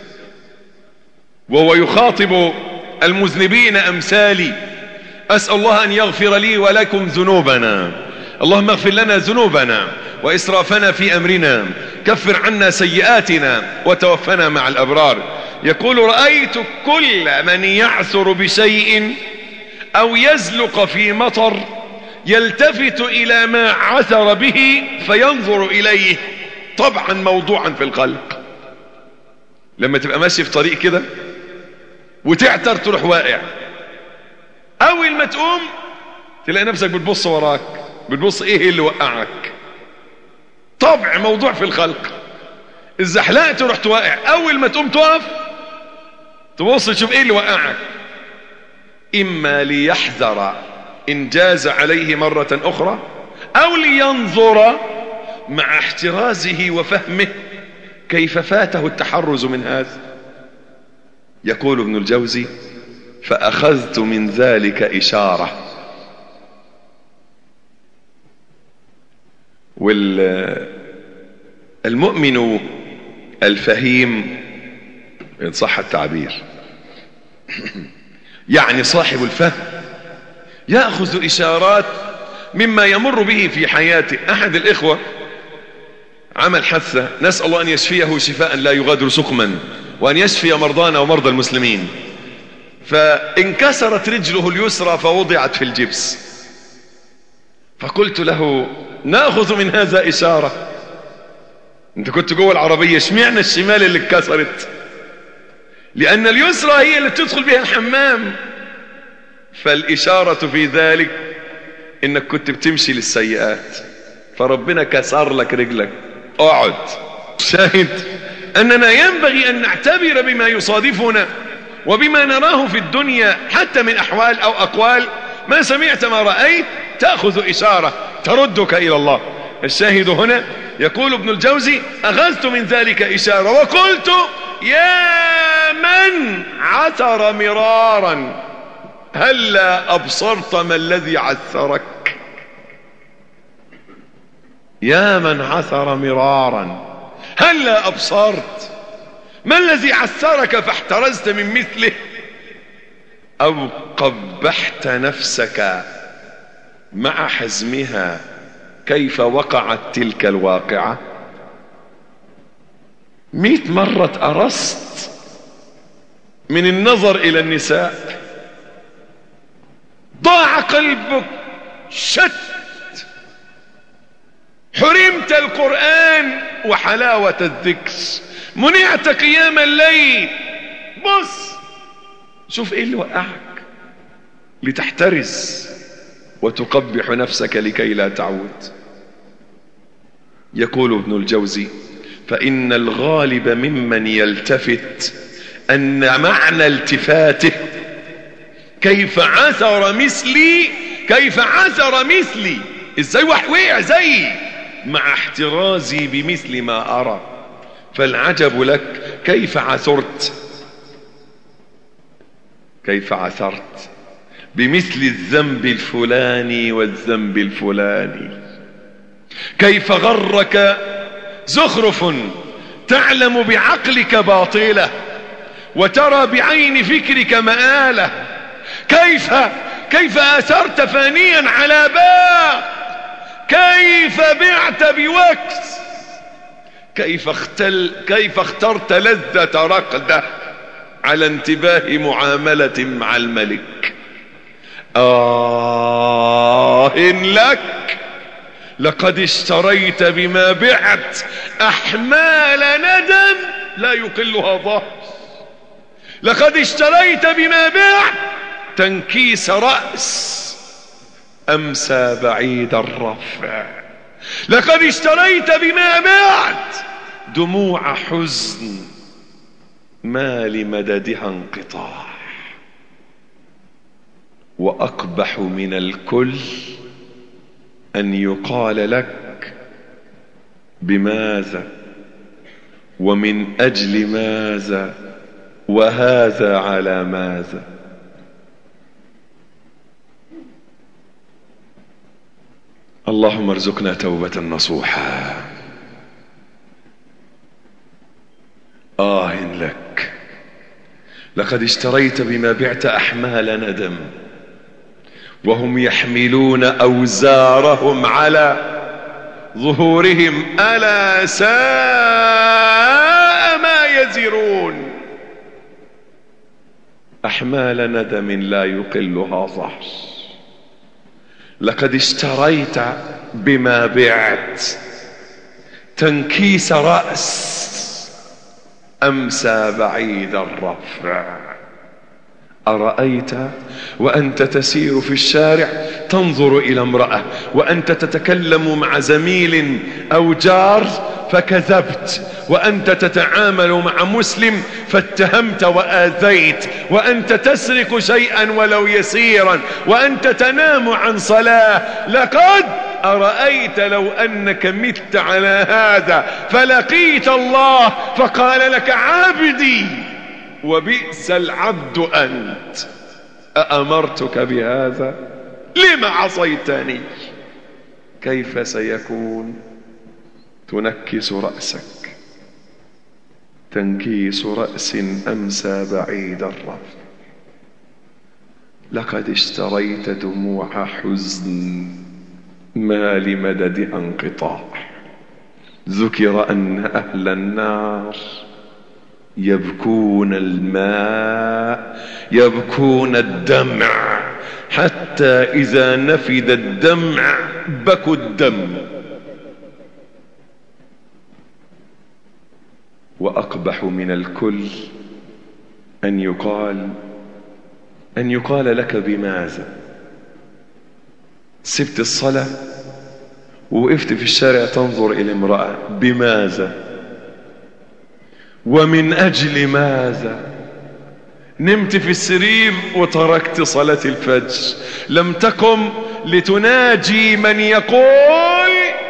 وهو يخاطب المذنبين أمثالي: أسأل الله أن يغفر لي ولكم ذنوبنا. اللهم اغفر لنا ذنوبنا وإسرافنا في أمرنا، كفر عنا سيئاتنا وتوفنا مع الأبرار. يقول: رأيت كل من يعثر بشيء أو يزلق في مطر يلتفت إلى ما عثر به فينظر إليه طبعا موضوعا في القلب. لما تبقى ماشي في طريق كده وتعتر تروح واقع، أول ما تقوم تلاقي نفسك بتبص وراك، بتبص ايه اللي وقعك. طبع موضوع في الخلق. الزحلقت رحت واقع، أول ما تقوم تقف تبص تشوف ايه اللي وقعك. اما ليحذر ان جاز عليه مرة اخرى، او لينظر مع احترازه وفهمه كيف فاته التحرز من هذا. يقول ابن الجوزي: فأخذت من ذلك إشارة. والمؤمن الفهيم إن صح التعبير يعني صاحب الفهم يأخذ إشارات مما يمر به في حياته. أحد الإخوة عمل حادثة، نسأل الله أن يشفيه شفاء لا يغادر سقما، وأن يشفي مرضانا ومرضى المسلمين. فانكسرت رجله اليسرى فوضعت في الجبس. فقلت له: نأخذ من هذا إشارة. انت كنت جوه العربية، اشمعنى الشمال اللي اتكسرت؟ لأن اليسرى هي اللي تدخل بها الحمام. فالإشارة في ذلك انك كنت بتمشي للسيئات، فربنا كسر لك رجلك. اقعد. شاهد أننا ينبغي أن نعتبر بما يصادفنا وبما نراه في الدنيا حتى من أحوال أو أقوال. ما سمعت ما رأيت تأخذ إشارة تردك إلى الله. الشاهد هنا يقول ابن الجوزي: أخذت من ذلك إشارة وقلت: يا من عثر مرارا هلا أبصرت ما الذي عثرك؟ يا من عثر مرارا هلا أبصرت ما الذي عثرك فاحترزت من مثله؟ أو قبحت نفسك مع حزمها كيف وقعت تلك الواقعة؟ 100 مرة أرست من النظر إلى النساء، ضاع قلبك، شت، حرمت القرآن وحلاوة الذكر، منعت قيام الليل. بص شوف ايه اللي وقعك لتحترز وتقبح نفسك لكي لا تعود. يقول ابن الجوزي: فإن الغالب ممن يلتفت أن معنى التفاته كيف عثر مثلي، كيف عثر مثلي، ازاي وقع زي، مع احترازي بمثل ما أرى. فالعجب لك كيف عثرت، كيف عثرت بمثل الذنب الفلاني والذنب الفلاني. كيف غرك زخرف تعلم بعقلك باطلة وترى بعين فكرك مآلة. كيف أثرت فانيا على باق، كيف بعت بوكس، كيف اخترت لذة رقدة على انتباه معاملة مع الملك. لك لقد اشتريت بما بعت أحمال ندم لا يقلها ظهر. لقد اشتريت بما بعت تنكيس رأس أمسى بعيد الرفع. لقد اشتريت بما بعت دموع حزن ما لمددها انقطاع. وأقبح من الكل أن يقال لك بماذا ومن أجل ماذا وهذا على ماذا. اللهم ارزقنا توبة نصوحا. لك لقد اشتريت بما بعت أحمال ندم وهم يحملون أوزارهم على ظهورهم ألا ساء ما يزرون. أحمال ندم لا يقلها ظهر. لقد اشتريت بما بعت تنكيس رأس أمسى بعيد الرفع. أرأيت وأنت تسير في الشارع تنظر إلى امرأة وأنت تتكلم مع زميل أو جار فكذبت، وأنت تتعامل مع مسلم فاتهمت وآذيت، وأنت تسرق شيئا ولو يسيرا، وأنت تنام عن صلاة. لقد أرأيت لو أنك مت على هذا فلقيت الله فقال لك عبدي وبئس العبد أنت، أأمرتك بهذا؟ لم عصيتني؟ كيف سيكون؟ تنكس رأسك تنكيس رأس أمسى بعيد الرفض. لقد اشتريت دموع حزن ما لمددها انقطاع. ذكر أن أهل النار يبكون الماء، يبكون الدمع، حتى إذا نفد الدمع بكوا الدم. وأقبح من الكل أن يقال لك بماذا سبت الصلاة ووقفت في الشارع تنظر إلى امرأة؟ بماذا؟ ومن أجل ماذا؟ نمت في السرير وتركت صلاة الفجر، لم تقم لتناجي من يقول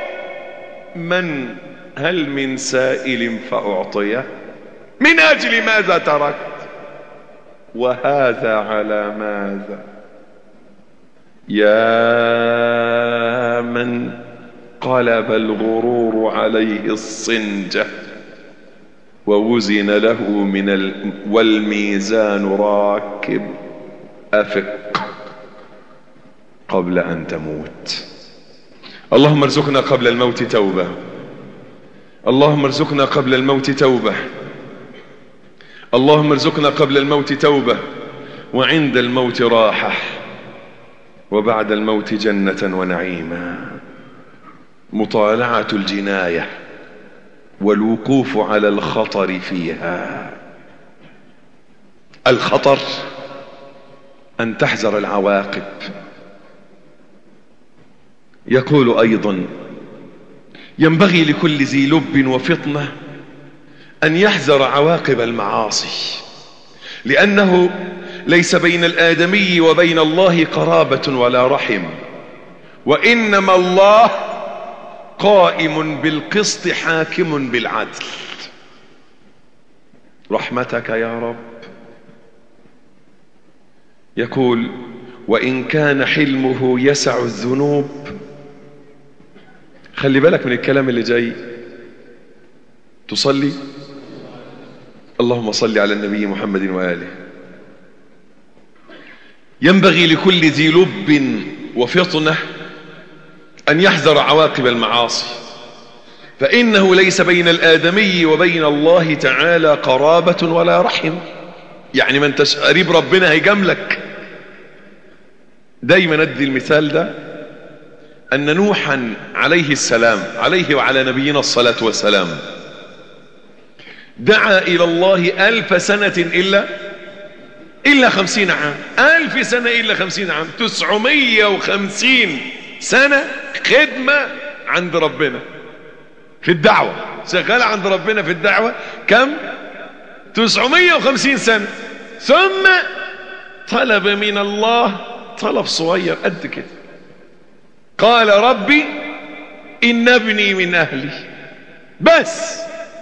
هل من سائل فأعطيه؟ من أجل ماذا تركت؟ وهذا على ماذا؟ يا من قلب الغرور عليه الصنجة ووزن له والميزان راكب، أفق قبل أن تموت. اللهم ارزقنا قبل الموت توبة، اللهم ارزقنا قبل الموت توبة، اللهم ارزقنا قبل الموت توبة، وعند الموت راحة، وبعد الموت جنة ونعيما. مطالعة الجناية والوقوف على الخطر فيها. الخطر أن تحذر العواقب. يقول أيضا ينبغي لكل ذي لب وفطنة أن يحذر عواقب المعاصي، لأنه ليس بين الآدمي وبين الله قرابة ولا رحم، وإنما الله قائم بالقسط حاكم بالعدل. رحمتك يا رب. يقول وإن كان حلمه يسع الذنوب. خلي بالك من الكلام اللي جاي. تصلي؟ اللهم صل على النبي محمد وآله. ينبغي لكل ذي لب وفطنة أن يحذر عواقب المعاصي، فإنه ليس بين الآدمي وبين الله تعالى قرابة ولا رحم. يعني ما انتش قريب ربنا هيجاملك. دايما ادي المثال ده، أن نوحا عليه السلام، عليه وعلى نبينا الصلاة والسلام، دعا إلى الله 1000 سنة إلا 50 عام. 1000 سنة إلا 50 عام، 950 سنة خدمة عند ربنا في الدعوة، شغال عند ربنا في الدعوة. كم؟ 950 سنة. ثم طلب من الله طلب صغير قد كده، قال ربي إن ابني من أهلي بس.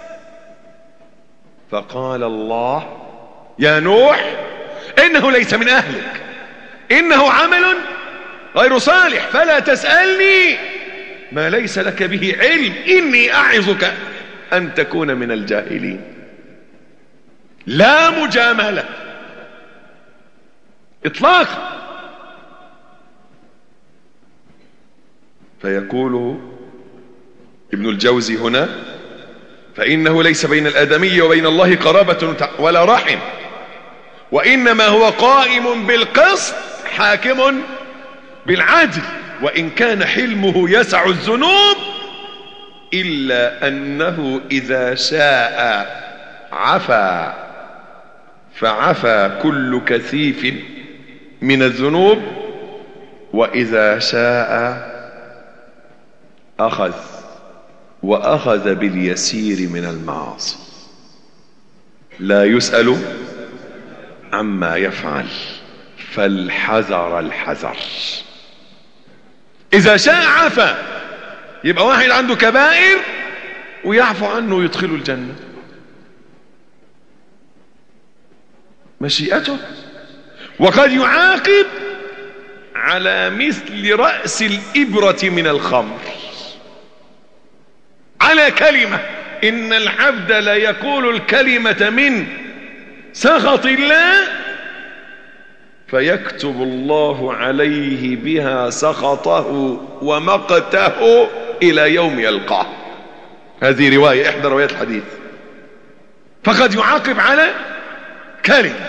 فقال الله يا نوح إنه ليس من أهلك، إنه عمل غير صالح، فلا تسألني ما ليس لك به علم، إني أعظك أن تكون من الجاهلين. لا مجاملة إطلاقا. فيقول ابن الجوزي هنا فإنه ليس بين الآدمي وبين الله قرابة ولا رحم، وإنما هو قائم بالقسط حاكم بالعدل. وإن كان حلمه يسع الذنوب إلا أنه إذا شاء عفا، فعفا كل كثيف من الذنوب، وإذا شاء أخذ وأخذ باليسير من المعاصي، لا يسأل عما يفعل، فالحذر الحذر. إذا شاء عفا، يبقى واحد عنده كبائر ويعفو عنه ويدخله الجنة، مشيئته. وقد يعاقب على مثل رأس الإبرة من الخمر، على كلمة. إن العبد لا يقول الكلمة من سخط الله فيكتب الله عليه بها سخطه ومقته إلى يوم يلقاه. هذه رواية، إحدى روايات الحديث. فقد يعاقب على كلمة.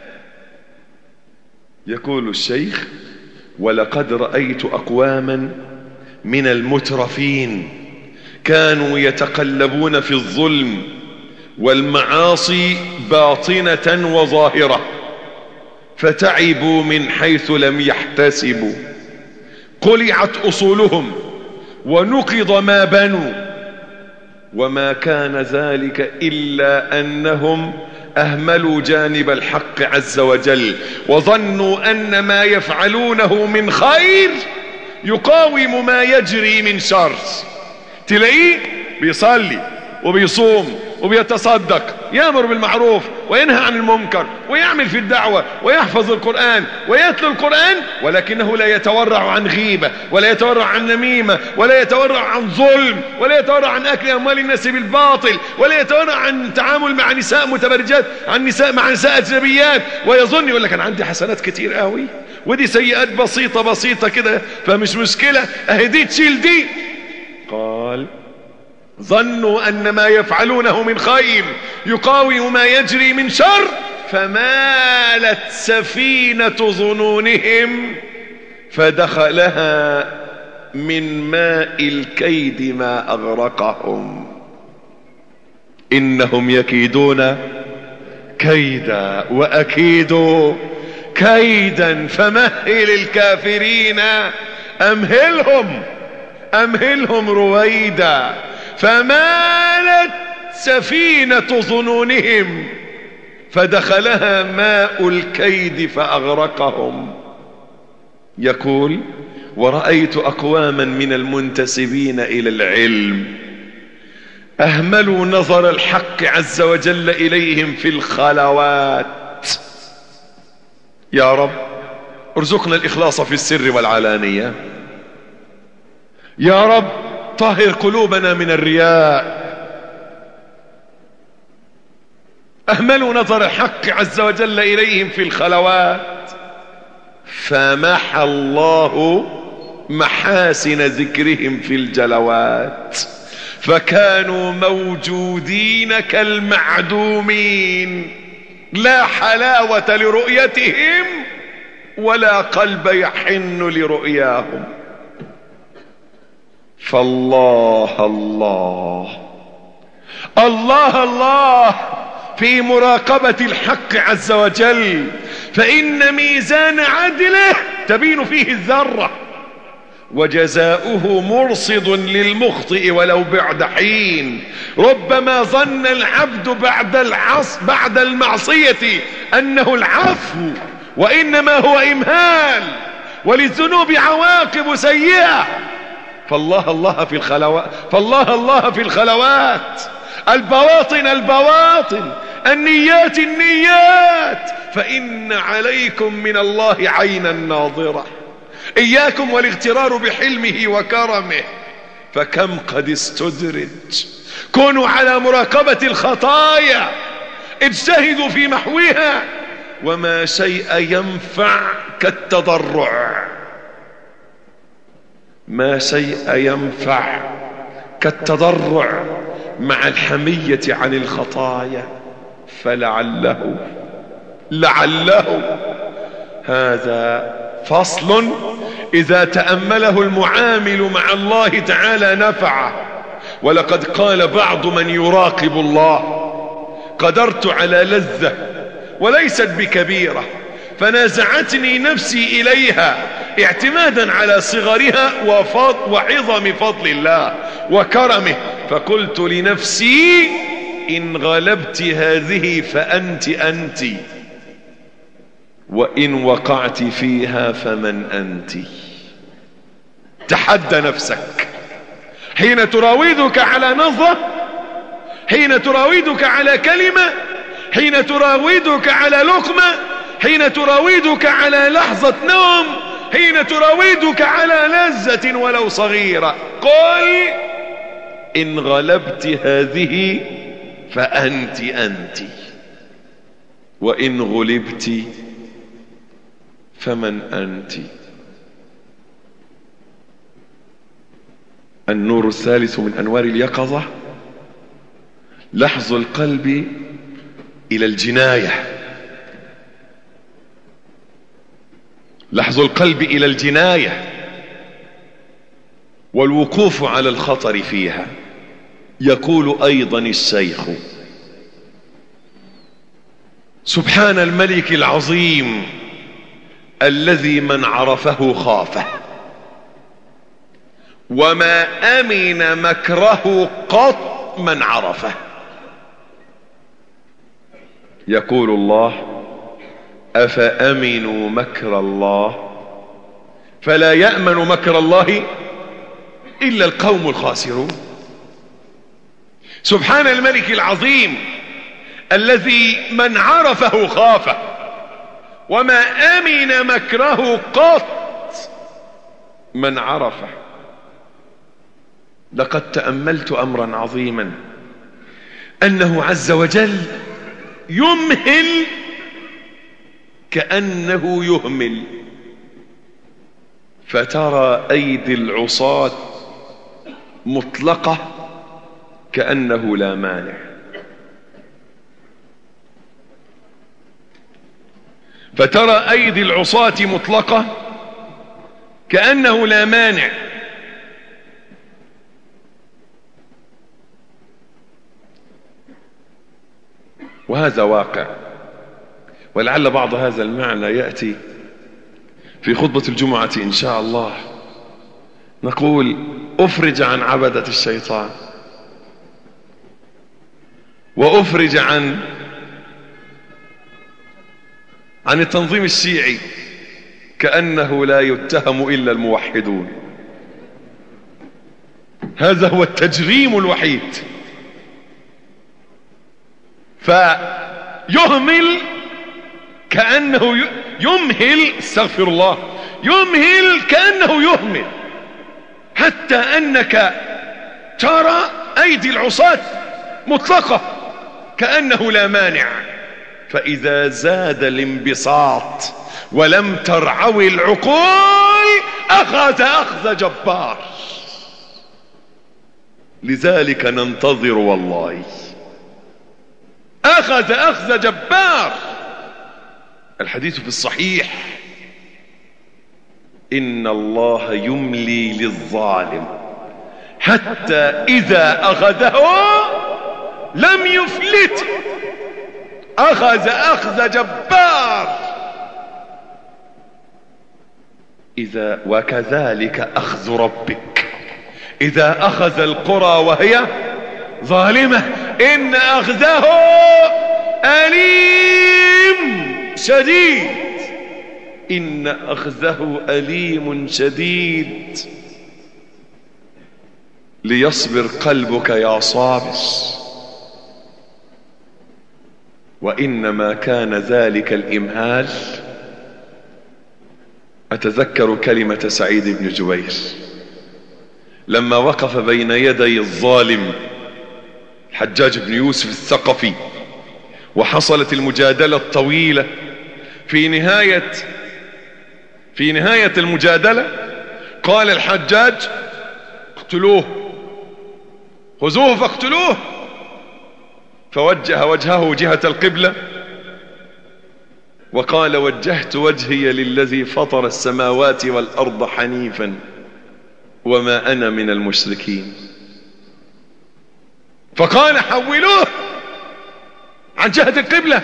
يقول الشيخ: ولقد رأيت أقواما من المترفين كانوا يتقلبون في الظلم والمعاصي باطنة وظاهرة، فتعبوا من حيث لم يحتسبوا، قلعت أصولهم ونقض ما بنوا، وما كان ذلك إلا أنهم أهملوا جانب الحق عز وجل، وظنوا أن ما يفعلونه من خير يقاوم ما يجري من شر. تلاقيه بيصلي وبيصوم وبيتصدق، يأمر بالمعروف وينهى عن المنكر ويعمل في الدعوة ويحفظ القرآن ويتلو القرآن، ولكنه لا يتورع عن غيبة ولا يتورع عن نميمة ولا يتورع عن ظلم ولا يتورع عن أكل أموال الناس بالباطل ولا يتورع عن تعامل مع نساء متبرجات، عن نساء مع نساء أجنبيات، ويظن يقول لك أنا عندي حسنات كتير قوي ودي سيئات بسيطة كده فمش مشكلة، أهدي تشيل دي. قال: ظنوا أن ما يفعلونه من خير يقاوم ما يجري من شر، فمالت سفينة ظنونهم فدخلها من ماء الكيد ما أغرقهم. إنهم يكيدون كيدا وأكيد كيدا فمهل الكافرين أمهلهم رويدا. فمالت سفينة ظنونهم فدخلها ماء الكيد فأغرقهم. يقول: ورأيت أقواما من المنتسبين إلى العلم أهملوا نظر الحق عز وجل إليهم في الخلوات. يا رب ارزقنا الإخلاص في السر والعلانية. يا رب طهر قلوبنا من الرياء. أهملوا نظر الحق عز وجل إليهم في الخلوات، فمحى الله محاسن ذكرهم في الجلوات، فكانوا موجودين كالمعدومين، لا حلاوة لرؤيتهم ولا قلب يحن لرؤياهم. فالله الله الله الله في مراقبة الحق عز وجل، فإن ميزان عدله تبين فيه الذرة، وجزاؤه مرصد للمخطئ ولو بعد حين. ربما ظن العبد بعد المعصية أنه العفو، وإنما هو إمهال، وللذنوب عواقب سيئة. فالله الله في الخلوات، فالله الله في الخلوات، البواطن البواطن، النيات النيات، فإن عليكم من الله عينا ناظرة. إياكم والاغترار بحلمه وكرمه، فكم قد استدرج. كونوا على مراقبة الخطايا، اجتهدوا في محوها، وما شيء ينفع كالتضرع، ما شيء ينفع كالتضرع مع الحمية عن الخطايا. فلعله هذا فصل إذا تأمله المعامل مع الله تعالى نفعه. ولقد قال بعض من يراقب الله: قدرت على لذة وليست بكبيرة، فنازعتني نفسي إليها اعتمادا على صغرها وعظم فضل الله وكرمه فقلت لنفسي إن غلبت هذه فأنت أنت، وإن وقعت فيها فمن أنت. تحدى نفسك حين تراودك على نظرة، حين تراودك على كلمة، حين تراودك على لقمة، حين تراودك على لحظة نوم، حين تراودك على لذة ولو صغيرة. قل إن غلبت هذه فأنت أنت، وإن غلبت فمن أنت. النور الثالث من أنوار اليقظة لحظ القلب إلى الجناية، لحظ القلب إلى الجناية والوقوف على الخطر فيها. يقول أيضا الشيخ: سبحان الملك العظيم الذي من عرفه خافه، وما أمن مكره قط من عرفه. يقول الله: أفأمنوا مكر الله فلا يأمن مكر الله إلا القوم الخاسرون. سبحان الملك العظيم الذي من عرفه خافه، وما أمن مكره قط من عرفه. لقد تأملت أمرا عظيما، أنه عز وجل يمهل كأنه يهمل، فترى أيدي العصاة مطلقة كأنه لا مانع. فترى أيدي العصاة مطلقة كأنه لا مانع. وهذا واقع، ولعل بعض هذا المعنى يأتي في خطبة الجمعة إن شاء الله. نقول: أفرج عن عبدة الشيطان، وأفرج عن التنظيم الشيعي، كأنه لا يتهم إلا الموحدون. هذا هو التجريم الوحيد. فيهمل كأنه يمهل، استغفر الله، يمهل كأنه يهمل، حتى أنك ترى أيدي العصاة مطلقة كأنه لا مانع. فإذا زاد الانبساط ولم ترعوي العقول أخذ أخذ جبار. لذلك ننتظر والله، أخذ أخذ جبار. الحديث في الصحيح: إن الله يملي للظالم حتى إذا أخذه لم يفلت. أخذ أخذ جبار. وكذلك أخذ ربك إذا أخذ القرى وهي ظالمة إن أخذه أليم شديد. إن أخذه أليم شديد. ليصبر قلبك يا صابر. وإنما كان ذلك الإمهال. أتذكر كلمة سعيد بن جبير لما وقف بين يدي الظالم الحجاج بن يوسف الثقفي، وحصلت المجادلة الطويلة. في نهاية المجادلة قال الحجاج: اقتلوه، خذوه فاقتلوه. فوجه وجهه جهة القبلة وقال: وجهت وجهي للذي فطر السماوات والأرض حنيفا وما أنا من المشركين. فقال: حولوه عن جهة القبلة.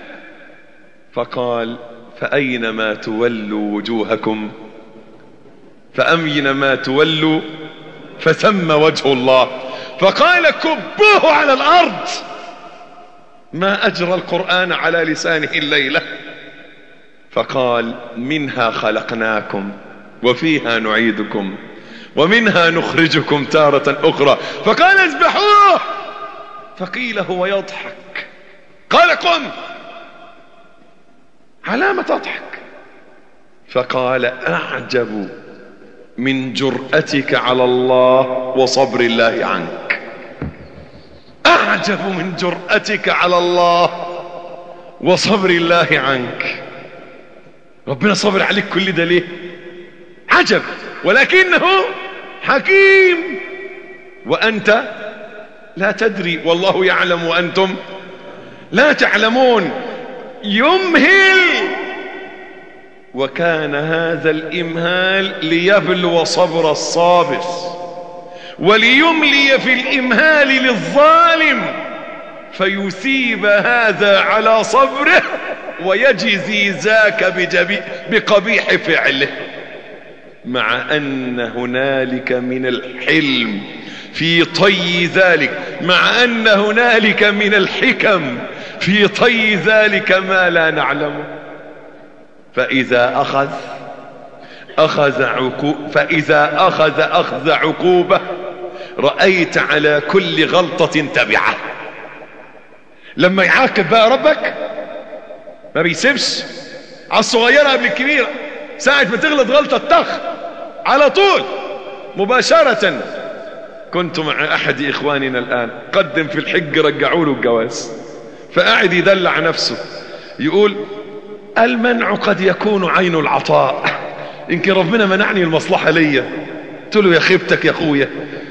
فقال: فأينما تولوا وجوهكم فأينما تولوا فثم وجه الله. فقال كبوه على الأرض. ما أجرى القرآن على لسانه الليلة. فقال منها خلقناكم وفيها نعيدكم ومنها نخرجكم تارة أخرى. فقال اذبحوه. فقيل هو يضحك. قال قم. على ما تضحك؟ فقال أعجب من جرأتك على الله وصبر الله عنك. أعجب من جرأتك على الله وصبر الله عنك. ربنا صبر عليك كل ده ليه؟ عجب، ولكنه حكيم وأنت لا تدري، والله يعلم وأنتم لا تعلمون. يمهل، وكان هذا الإمهال ليبلو صبر الصابر وليملي في الإمهال للظالم فيثيب هذا على صبره ويجزي ذاك بقبيح فعله. مع أن هنالك من الحلم في طي ذلك، مع أن هنالك من الحكم في طي ذلك ما لا نعلمه. فإذا أخذ عقوبة رأيت على كل غلطة تبعه. لما يعاقب بقى ربك ما بيسيبش على الصغيرة قبل الكبيرة. ساعة ما تغلط غلطة تخ على طول مباشرة. كنت مع أحد إخواننا الآن قدم في الحج رجعوا له الجواز، فقاعد يدلع نفسه يقول المنع قد يكون عين العطاء، يمكن ربنا منعني المصلحة ليا. قلت له يا خيبتك يا اخويا،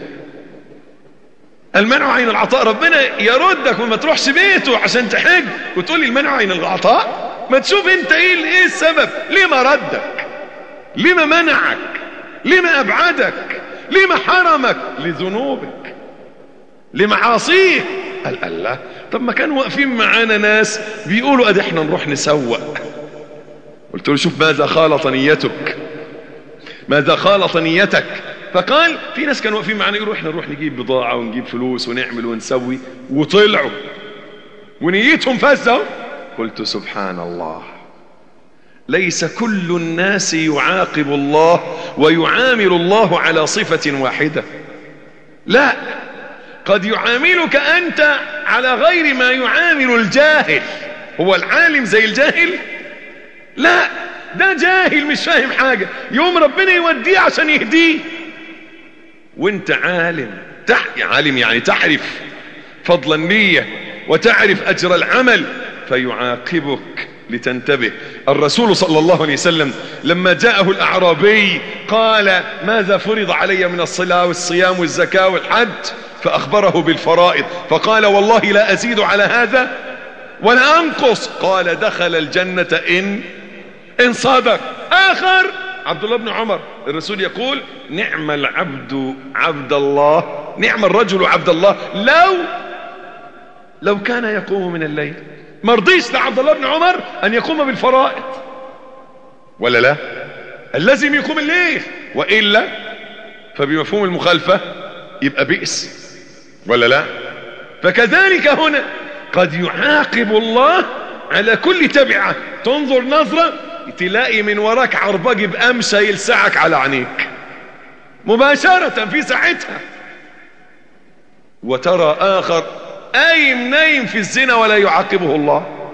المنع عين العطاء، ربنا يردك وما تروحش بيته عشان تحج وتقول لي المنع عين العطاء. ما تشوف انت ايه السبب، ليه ما ردك، ليه ما منعك، ليه ما ابعدك، ليه ما حرمك، لذنوبك لمعاصيه. قال الله، طب ما كانوا واقفين معانا ناس بيقولوا ادي احنا نروح نسوق. قلت له شوف ماذا خالط نيتك، ماذا خالط نيتك. فقال في ناس كانوا واقفين معانا يقولوا احنا نروح نجيب بضاعة ونجيب فلوس ونعمل ونسوي، وطلعوا ونيتهم فزوا. قلت سبحان الله، ليس كل الناس يعاقب الله ويعامل الله على صفة واحدة. لا، قد يعاملك أنت على غير ما يعامل الجاهل. هو العالم زي الجاهل؟ لا، ده جاهل مش فاهم حاجة، يوم ربنا يوديه عشان يهديه. وانت عالم، عالم يعني تعرف فضل النية وتعرف أجر العمل، فيعاقبك لتنتبه. الرسول صلى الله عليه وسلم لما جاءه الأعرابي قال ماذا فرض علي من الصلاة والصيام والزكاة والحج؟ فأخبره بالفرائض، فقال والله لا أزيد على هذا ولا أنقص. قال دخل الجنة إن صدق. آخر عبد الله بن عمر، الرسول يقول نعم العبد عبد الله، نعم الرجل عبد الله لو كان يقوم من الليل. ما رضيش لعبد الله بن عمر أن يقوم بالفرائض، ولا لا؟ اللازم يقوم الليل، وإلا فبمفهوم المخالفة يبقى بئس، ولا لا؟ فكذلك هنا قد يعاقب الله على كل تبعة. تنظر نظرة تلاقي من وراك عرباج بأمشى يلسعك على عينيك مباشرة في ساعتها، وترى آخر قايم نايم في الزنا ولا يعاقبه الله.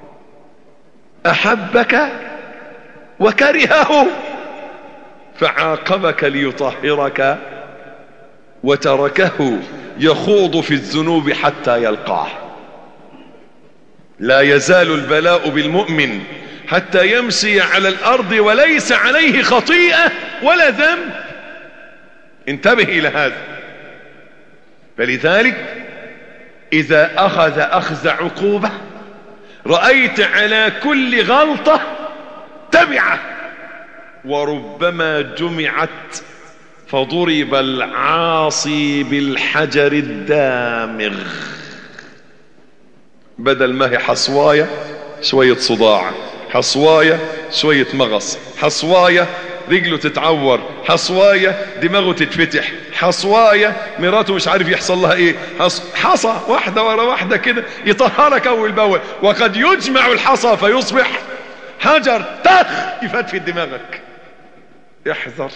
أحبك وكرهه فعاقبك ليطهرك، وتركه يخوض في الذنوب حتى يلقاه. لا يزال البلاء بالمؤمن حتى يمشي على الأرض وليس عليه خطيئة ولا ذنب. انتبه إلى هذا. فلذلك إذا أخذ عقوبة رأيت على كل غلطة تبعة، وربما جمعت فضرب العاصي بالحجر الدامغ. بدل ما هي حصواية شوية صداع، حصواية شوية مغص، حصواية رجله تتعور، حصواية دماغه تتفتح، حصواية مراته مش عارف يحصل لها ايه، حصى واحدة ورا واحدة كده يطهرك اول باول. وقد يجمع الحصى فيصبح حجر يفتفت دماغك. احذر.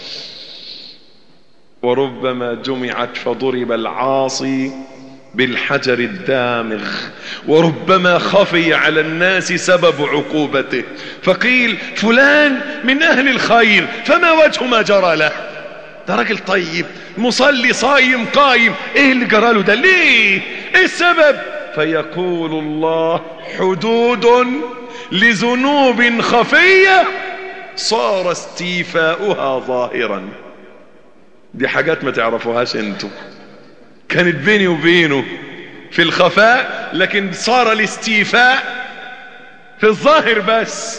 وربما جمعت فضرب العاصي بالحجر الدامغ، وربما خفي على الناس سبب عقوبته، فقيل فلان من أهل الخير فما وجه ما جرى له؟ ده راجل طيب مصلي صايم قايم، ايه اللي جرى له ده؟ ليه؟ ايه السبب؟ فيقول الله حدود لذنوب خفية صار استيفاؤها ظاهرا. دي حاجات ما تعرفوهاش انتم، كانت بيني وبينه في الخفاء، لكن صار الاستيفاء في الظاهر بس.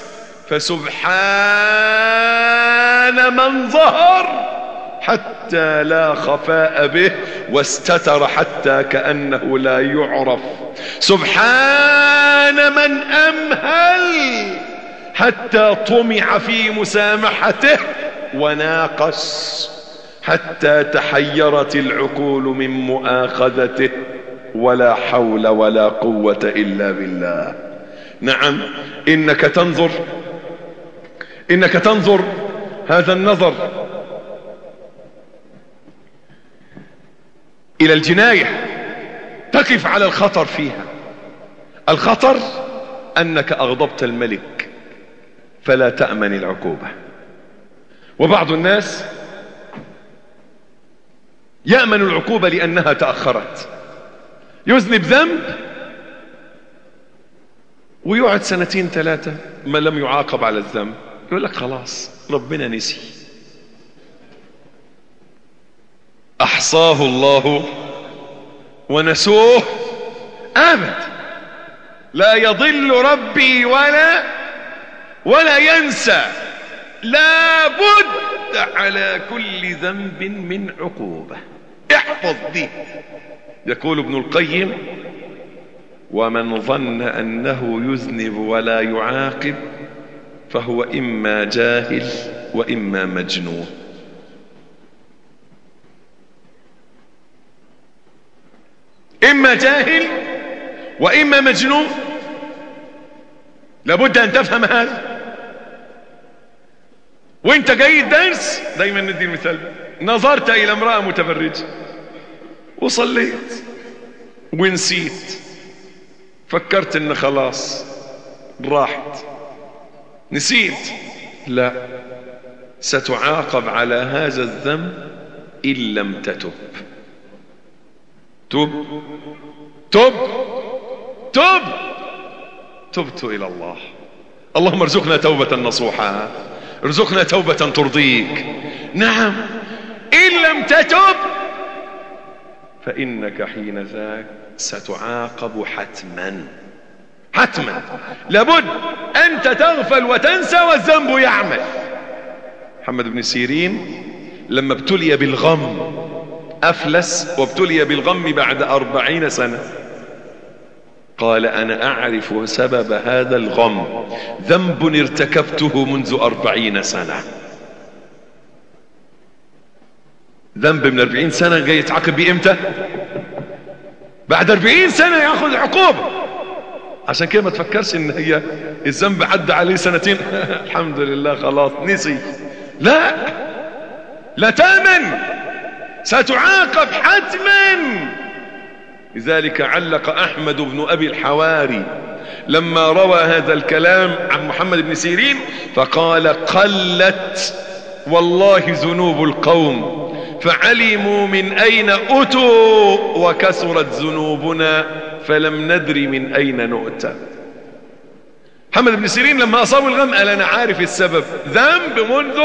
فسبحان من ظهر حتى لا خفاء به، واستتر حتى كأنه لا يعرف. سبحان من أمهل حتى طمع في مسامحته، وناقش حتى تحيرت العقول من مؤاخذته، ولا حول ولا قوة إلا بالله. نعم، إنك تنظر هذا النظر إلى الجناية، تقف على الخطر فيها. الخطر أنك أغضبت الملك فلا تأمن العقوبة. وبعض الناس يأمن العقوبة لأنها تأخرت، يذنب ذنب ويقعد 2 3 ما لم يعاقب على الذنب، يقول لك خلاص ربنا نسي. أحصاه الله ونسوه أبدا. لا يضل ربي ولا ينسى. لا بد على كل ذنب من عقوبة. احفظ دي. يقول ابن القيم: ومن ظن أنه يذنب ولا يعاقب فهو إما جاهل وإما مجنون. إما جاهل وإما مجنون. لابد أن تفهم هذا. وانت جاي الدرس دايما ندي المثال، نظرت إلى امرأة متبرجة وصليت ونسيت، فكرت ان خلاص راحت، نسيت. لا، ستعاقب على هذا الذنب إن لم تتب. تبت إلى الله. اللهم ارزقنا توبة نصوحة، ارزقنا توبة ترضيك. نعم، إن لم تتب فإنك حين ذاك ستعاقب حتما. لابد أنت تغفل وتنسى والذنب يعمل. محمد بن سيرين لما ابتلي بالغم أفلس، وابتلي بالغم بعد 40 سنة، قال: أنا أعرف سبب هذا الغم، ذنب ارتكبته منذ 40 سنة. ذنب من 40 سنة جاي يتعاقب بيه امتى؟ بعد 40 سنة ياخذ عقوبة. عشان كده ما تفكرش ان هي الذنب عدى عليه 2 الحمد لله خلاص نسي. لا تأمن، ستعاقب حتما. لذلك علق أحمد بن أبي الحواري لما روى هذا الكلام عن محمد بن سيرين فقال: قلت والله ذنوب القوم فعلموا من أين أتوا، وكثرت ذنوبنا فلم ندري من أين نؤتى. محمد بن سيرين لما أصاب الغم قال: أنا عارف السبب، ذنب منذ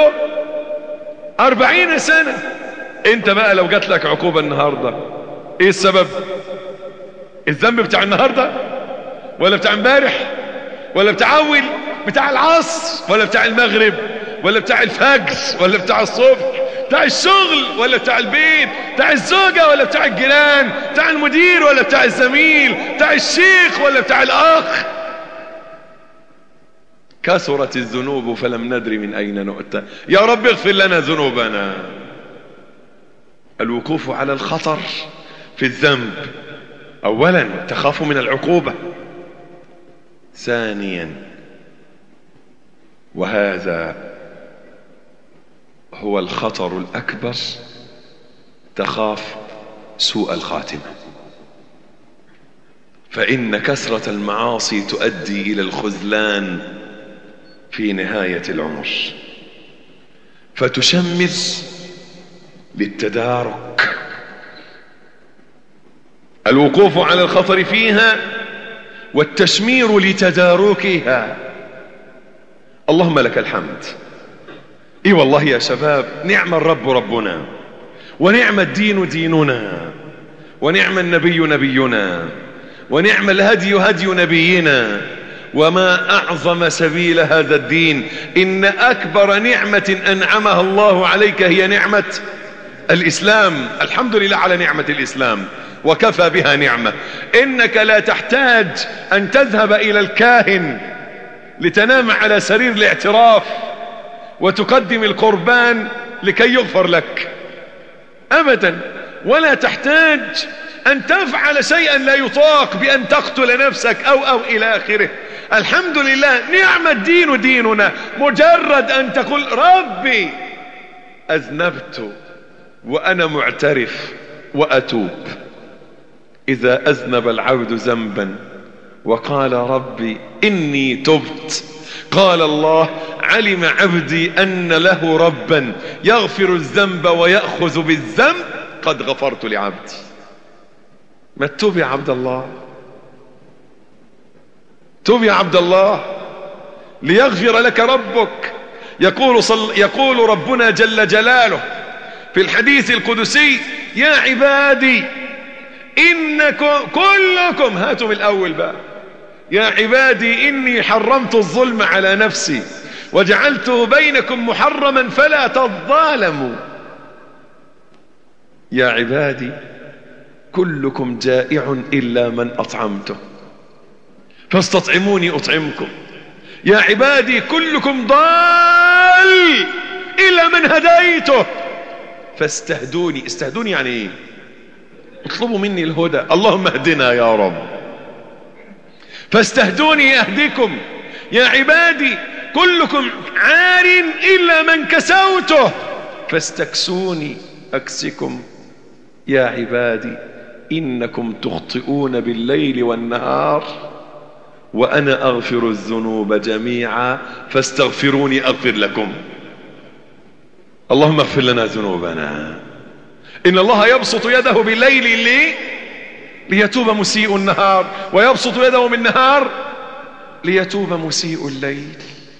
40 سنة. انت بقى لو جات لك عقوبة النهاردة، ايه السبب؟ الذنب بتاع النهاردة ولا بتاع امبارح ولا بتاع اول بتاع العصر ولا بتاع المغرب ولا بتاع الفجر ولا بتاع الصبح، بتاع الشغل ولا بتاع البيت، بتاع الزوجة ولا بتاع الجيران، بتاع المدير ولا بتاع الزميل، بتاع الشيخ ولا بتاع الاخ؟ كثرت الذنوب فلم ندر من أين نؤتى. يا رب اغفر لنا ذنوبنا. الوقوف على الخطر في الذنب، أولا تخاف من العقوبة، ثانيا وهذا هو الخطر الأكبر، تخاف سوء الخاتمة، فإن كثرة المعاصي تؤدي إلى الخذلان في نهاية العمر، فتشمر للتدارك. الوقوف على الخطر فيها والتشمير لتداركها. اللهم لك الحمد. اي والله يا شباب، نعم الرب ربنا، ونعم الدين ديننا، ونعم النبي نبينا، ونعم الهدي هدي نبينا، وما أعظم سبيل هذا الدين. إن أكبر نعمة أنعمها الله عليك هي نعمة الإسلام. الحمد لله على نعمة الإسلام، وكفى بها نعمة. إنك لا تحتاج أن تذهب إلى الكاهن لتنام على سرير الاعتراف وتقدم القربان لكي يغفر لك أبدا، ولا تحتاج أن تفعل شيئا لا يطاق بأن تقتل نفسك أو إلى آخره. الحمد لله، نعم الدين ديننا. مجرد أن تقول ربي أذنبت وأنا معترف وأتوب. إذا أذنب العبد ذنبا وقال ربي إني تبت، قال الله علم عبدي أن له ربا يغفر الذنب ويأخذ بالذنب، قد غفرت لعبدي. ما تتوب يا عبد الله، توب يا عبد الله ليغفر لك ربك. يقول ربنا جل جلاله في الحديث القدسي: يا عبادي إنكم كلكم، هاتوا من الأول بقى، يا عبادي إني حرمت الظلم على نفسي وجعلته بينكم محرما فلا تظالموا. يا عبادي كلكم جائع إلا من أطعمته فاستطعموني أطعمكم. يا عبادي كلكم ضال إلا من هديته فاستهدوني. استهدوني يعني ايه؟ اطلبوا مني الهدى. اللهم اهدنا يا رب. فاستهدوني أهدكم. يا عبادي كلكم عار إلا من كسوته فاستكسوني أكسكم. يا عبادي إنكم تخطئون بالليل والنهار وأنا أغفر الذنوب جميعا فاستغفروني أغفر لكم. اللهم اغفر لنا ذنوبنا. إن الله يبسط يده بالليل ليتوب مسيء النهار، ويبسط يده بالنهار ليتوب مسيء الليل.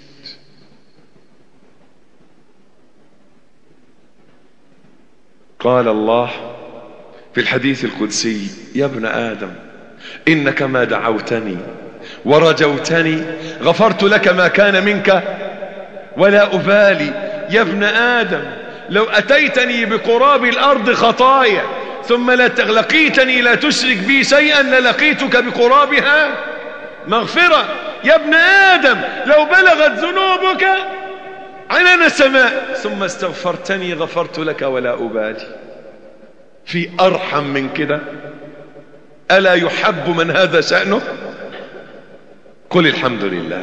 قال الله في الحديث القدسي: يا ابن آدم إنك ما دعوتني ورجوتني غفرت لك ما كان منك ولا أبالي. يا ابن آدم لو أتيتني بقراب الأرض خطايا ثم لقيتني لا تشرك بي شيئا للقيتك بقرابها مغفرة. يا ابن آدم لو بلغت ذنوبك عنان السماء ثم استغفرتني غفرت لك ولا أبالي. في أرحم من كده؟ ألا يحب من هذا شأنه؟ قل الحمد لله.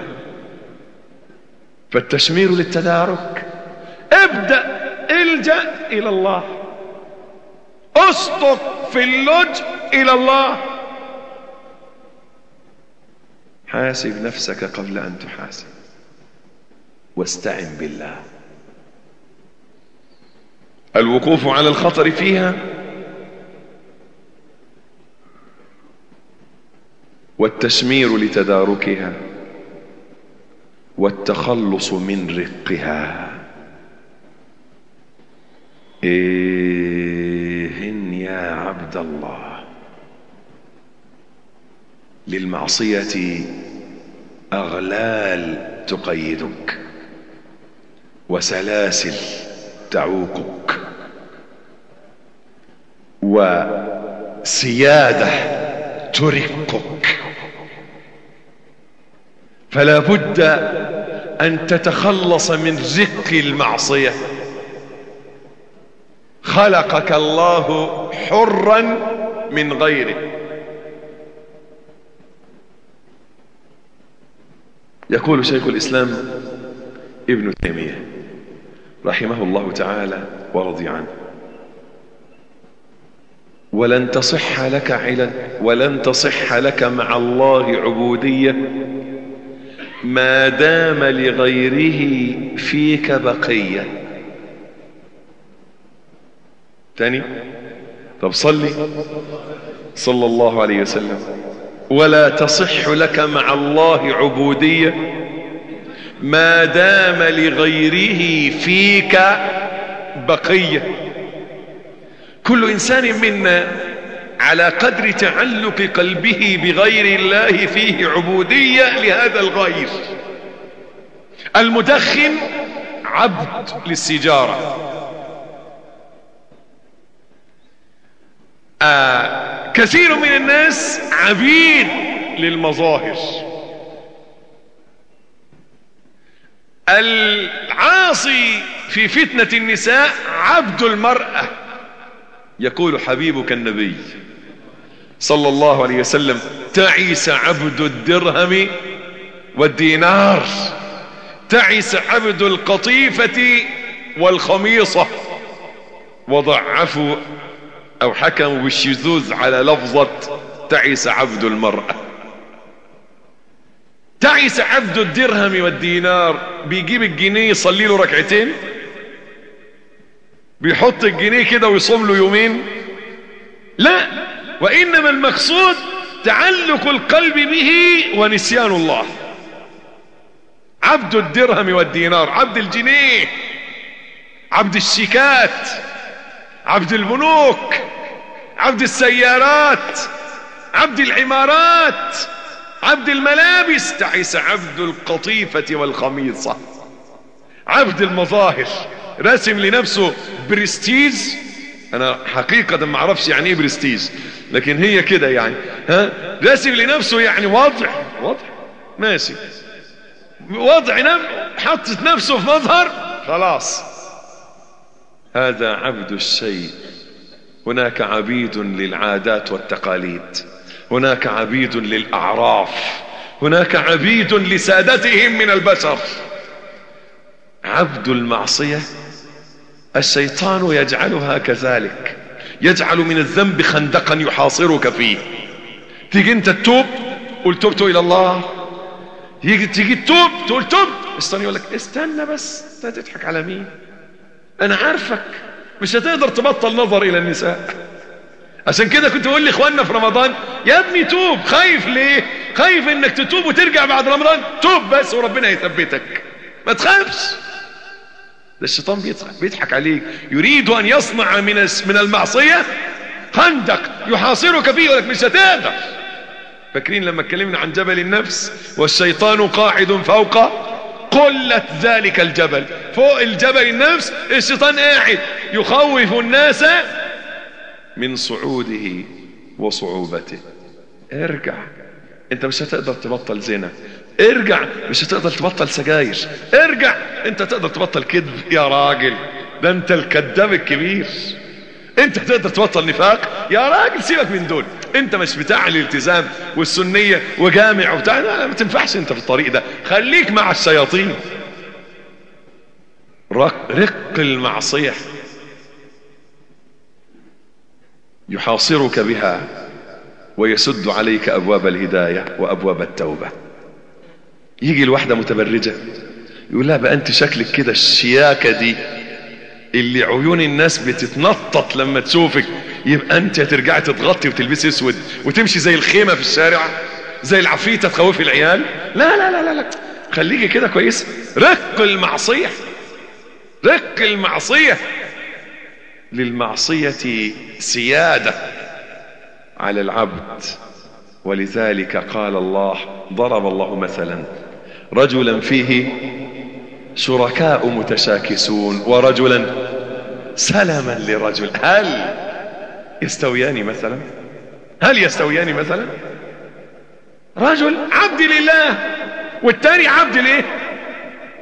فالتشمير للتدارك. ابدأ الجأ إلى الله، اصدق في اللجأ إلى الله. حاسب نفسك قبل أن تحاسب، واستعن بالله. الوقوف على الخطر فيها والتشمير لتداركها والتخلص من رقها. إن يا عبد الله للمعصية أغلال تقيدك وسلاسل تعوقك وسيادة ترقك، فلا بد أن تتخلص من رق المعصية. خلقك الله حرا من غيره. يقول شيخ الإسلام ابن تيمية رحمه الله تعالى ورضي عنه: ولن تصح لك مع الله عبودية ما دام لغيره فيك بقية. تاني، طب صلى الله عليه وسلم. ولا تصح لك مع الله عبودية ما دام لغيره فيك بقية. كل إنسان منا على قدر تعلق قلبه بغير الله فيه عبودية لهذا الغير. المدخن عبد للسيجارة، كثير من الناس عبيد للمظاهر. العاصي في فتنة النساء عبد المرأة. يقول حبيبك النبي صلى الله عليه وسلم: تعس عبد الدرهم والدينار، تعس عبد القطيفة والخميصة. وضعفوا أو حكموا بالشذوذ على لفظة تعس عبد المرأة. تعس عبد الدرهم والدينار، بيجيب الجنيه يصلي له ركعتين، بيحط الجنيه كده ويصوم له يومين، لا، وإنما المقصود تعلق القلب به ونسيان الله. عبد الدرهم والدينار، عبد الجنيه، عبد الشيكات، عبد البنوك، عبد السيارات، عبد العمارات، عبد الملابس. تعس عبد القطيفة والخميصة. عبد المظاهر، راسم لنفسه برستيج. انا حقيقة ما اعرفش يعني ايه برستيج، لكن هي كده يعني، راسم لنفسه يعني وضع ماشي، حطت نفسه في مظهر، خلاص هذا عبد الشيء. هناك عبيد للعادات والتقاليد، هناك عبيد للأعراف، هناك عبيد لسادتهم من البشر. عبد المعصية الشيطان يجعلها كذلك، يجعل من الذنب خندقا يحاصرك فيه. تيجي انت تتوب، قل تبت الى الله، تيجي تتوب تقول تب، الشيطان يقول لك استنى بس، انت تضحك على مين؟ انا عارفك مش هتقدر تبطل نظر الى النساء. عشان كده كنت اقول لاخواننا في رمضان: يا ابني توب. خايف ليه؟ خايف انك تتوب وترجع بعد رمضان؟ توب بس وربنا يثبتك، ما تخافش. ده الشيطان بيضحك عليك، يريد ان يصنع من المعصية خندق يحاصرك فيه، يقول لك مش هتقدر. فاكرين لما اتكلمنا عن جبل النفس؟ والشيطان قاعد فوق قلة ذلك الجبل. فوق الجبل النفس الشيطان قاعد يخوف الناس من صعوده وصعوبته. ارجع، انت مش هتقدر تبطل زنا. ارجع، مش هتقدر تبطل سجاير. ارجع، انت تقدر تبطل كذب يا راجل، ده انت الكذاب الكبير. انت تقدر تبطل نفاق يا راجل، سيبك من دول، انت مش بتاع الالتزام والسنية وجامع وبتاع، لا، ما تنفعش انت في الطريق ده، خليك مع الشياطين. رق المعصية يحاصرك بها ويسد عليك أبواب الهداية وأبواب التوبة. يجي الواحدة متبرجة يقول لها: بقى أنت شكلك كده الشياكة دي اللي عيون الناس بتتنطط لما تشوفك، يبقى أنت هترجعي تتغطي وتلبسي اسود وتمشي زي الخيمة في الشارع، زي العفريتة تخوفي العيال. لا لا لا لا، خليكي كده كويس. رق المعصية، رق المعصية. للمعصية سيادة على العبد، ولذلك قال الله، ضرب الله مثلا رجلا فيه شركاء متشاكسون ورجلا سلما لرجل، هل يستويان مثلا؟ هل يستويان مثلا؟ رجل عبد لله والتاني عبد ليه؟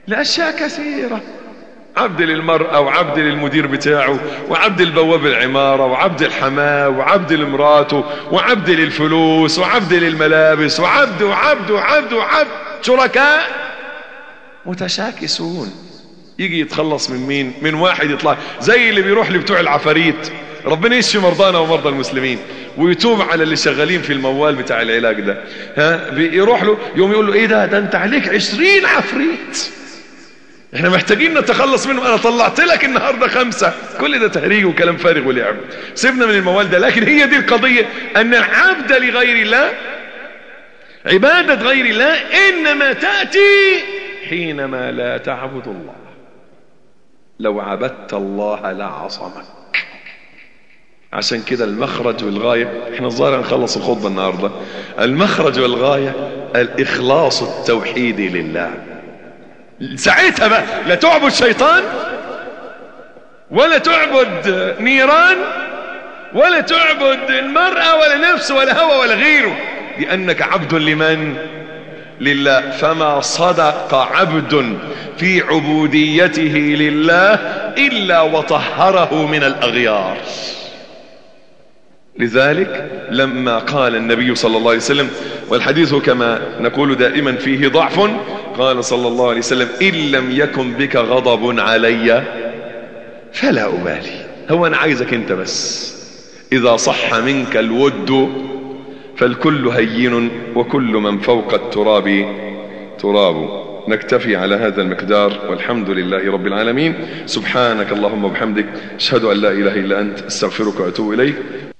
لأشياء كثيرة، عبد للمرأة وعبد للمدير بتاعه وعبد البواب العمارة وعبد الحماة وعبد لمراته وعبد للفلوس وعبد للملابس وعبد وعبد وعبد وعبد، شركاء متشاكسون. يجي يتخلص من مين؟ من واحد يطلع زي اللي بيروح لبتوع العفاريت، ربنا يشفي مرضانا ومرضى المسلمين، ويتوب على اللي شغالين في الموال بتاع العلاج ده، بيروح له يوم يقول له ايه ده انت عليك 20 عفريت، احنا محتاجين نتخلص منهم، انا طلعت لك النهارده 5. كل ده تهريج وكلام فارغ ولعب، سيبنا من الموال ده. لكن هي دي القضية، ان العبد لغير الله، عبادة غير الله انما تأتي حينما لا تعبد الله. لو عبدت الله لعصمك. عشان كده المخرج والغاية، احنا الظاهر هنخلص الخطبة النهاردة، المخرج والغاية الإخلاص التوحيدي لله. ساعتها بقى لا تعبد شيطان ولا تعبد نيران ولا تعبد المرأة ولا نفس ولا هوى ولا غيره، لأنك عبد لمن؟ لله. فما صدق عبد في عبوديته لله إلا وطهره من الأغيار. لذلك لما قال النبي صلى الله عليه وسلم، والحديث كما نقول دائما فيه ضعف، قال صلى الله عليه وسلم إن لم يكن بك غضب علي فلا أبالي. هو أنا عايزك أنت بس، إذا صح منك الود فالكل هين وكل من فوق التراب تراب. نكتفي على هذا المقدار والحمد لله رب العالمين. سبحانك اللهم وبحمدك، أشهد أن لا إله إلا أنت، استغفرك وأتوب إليك.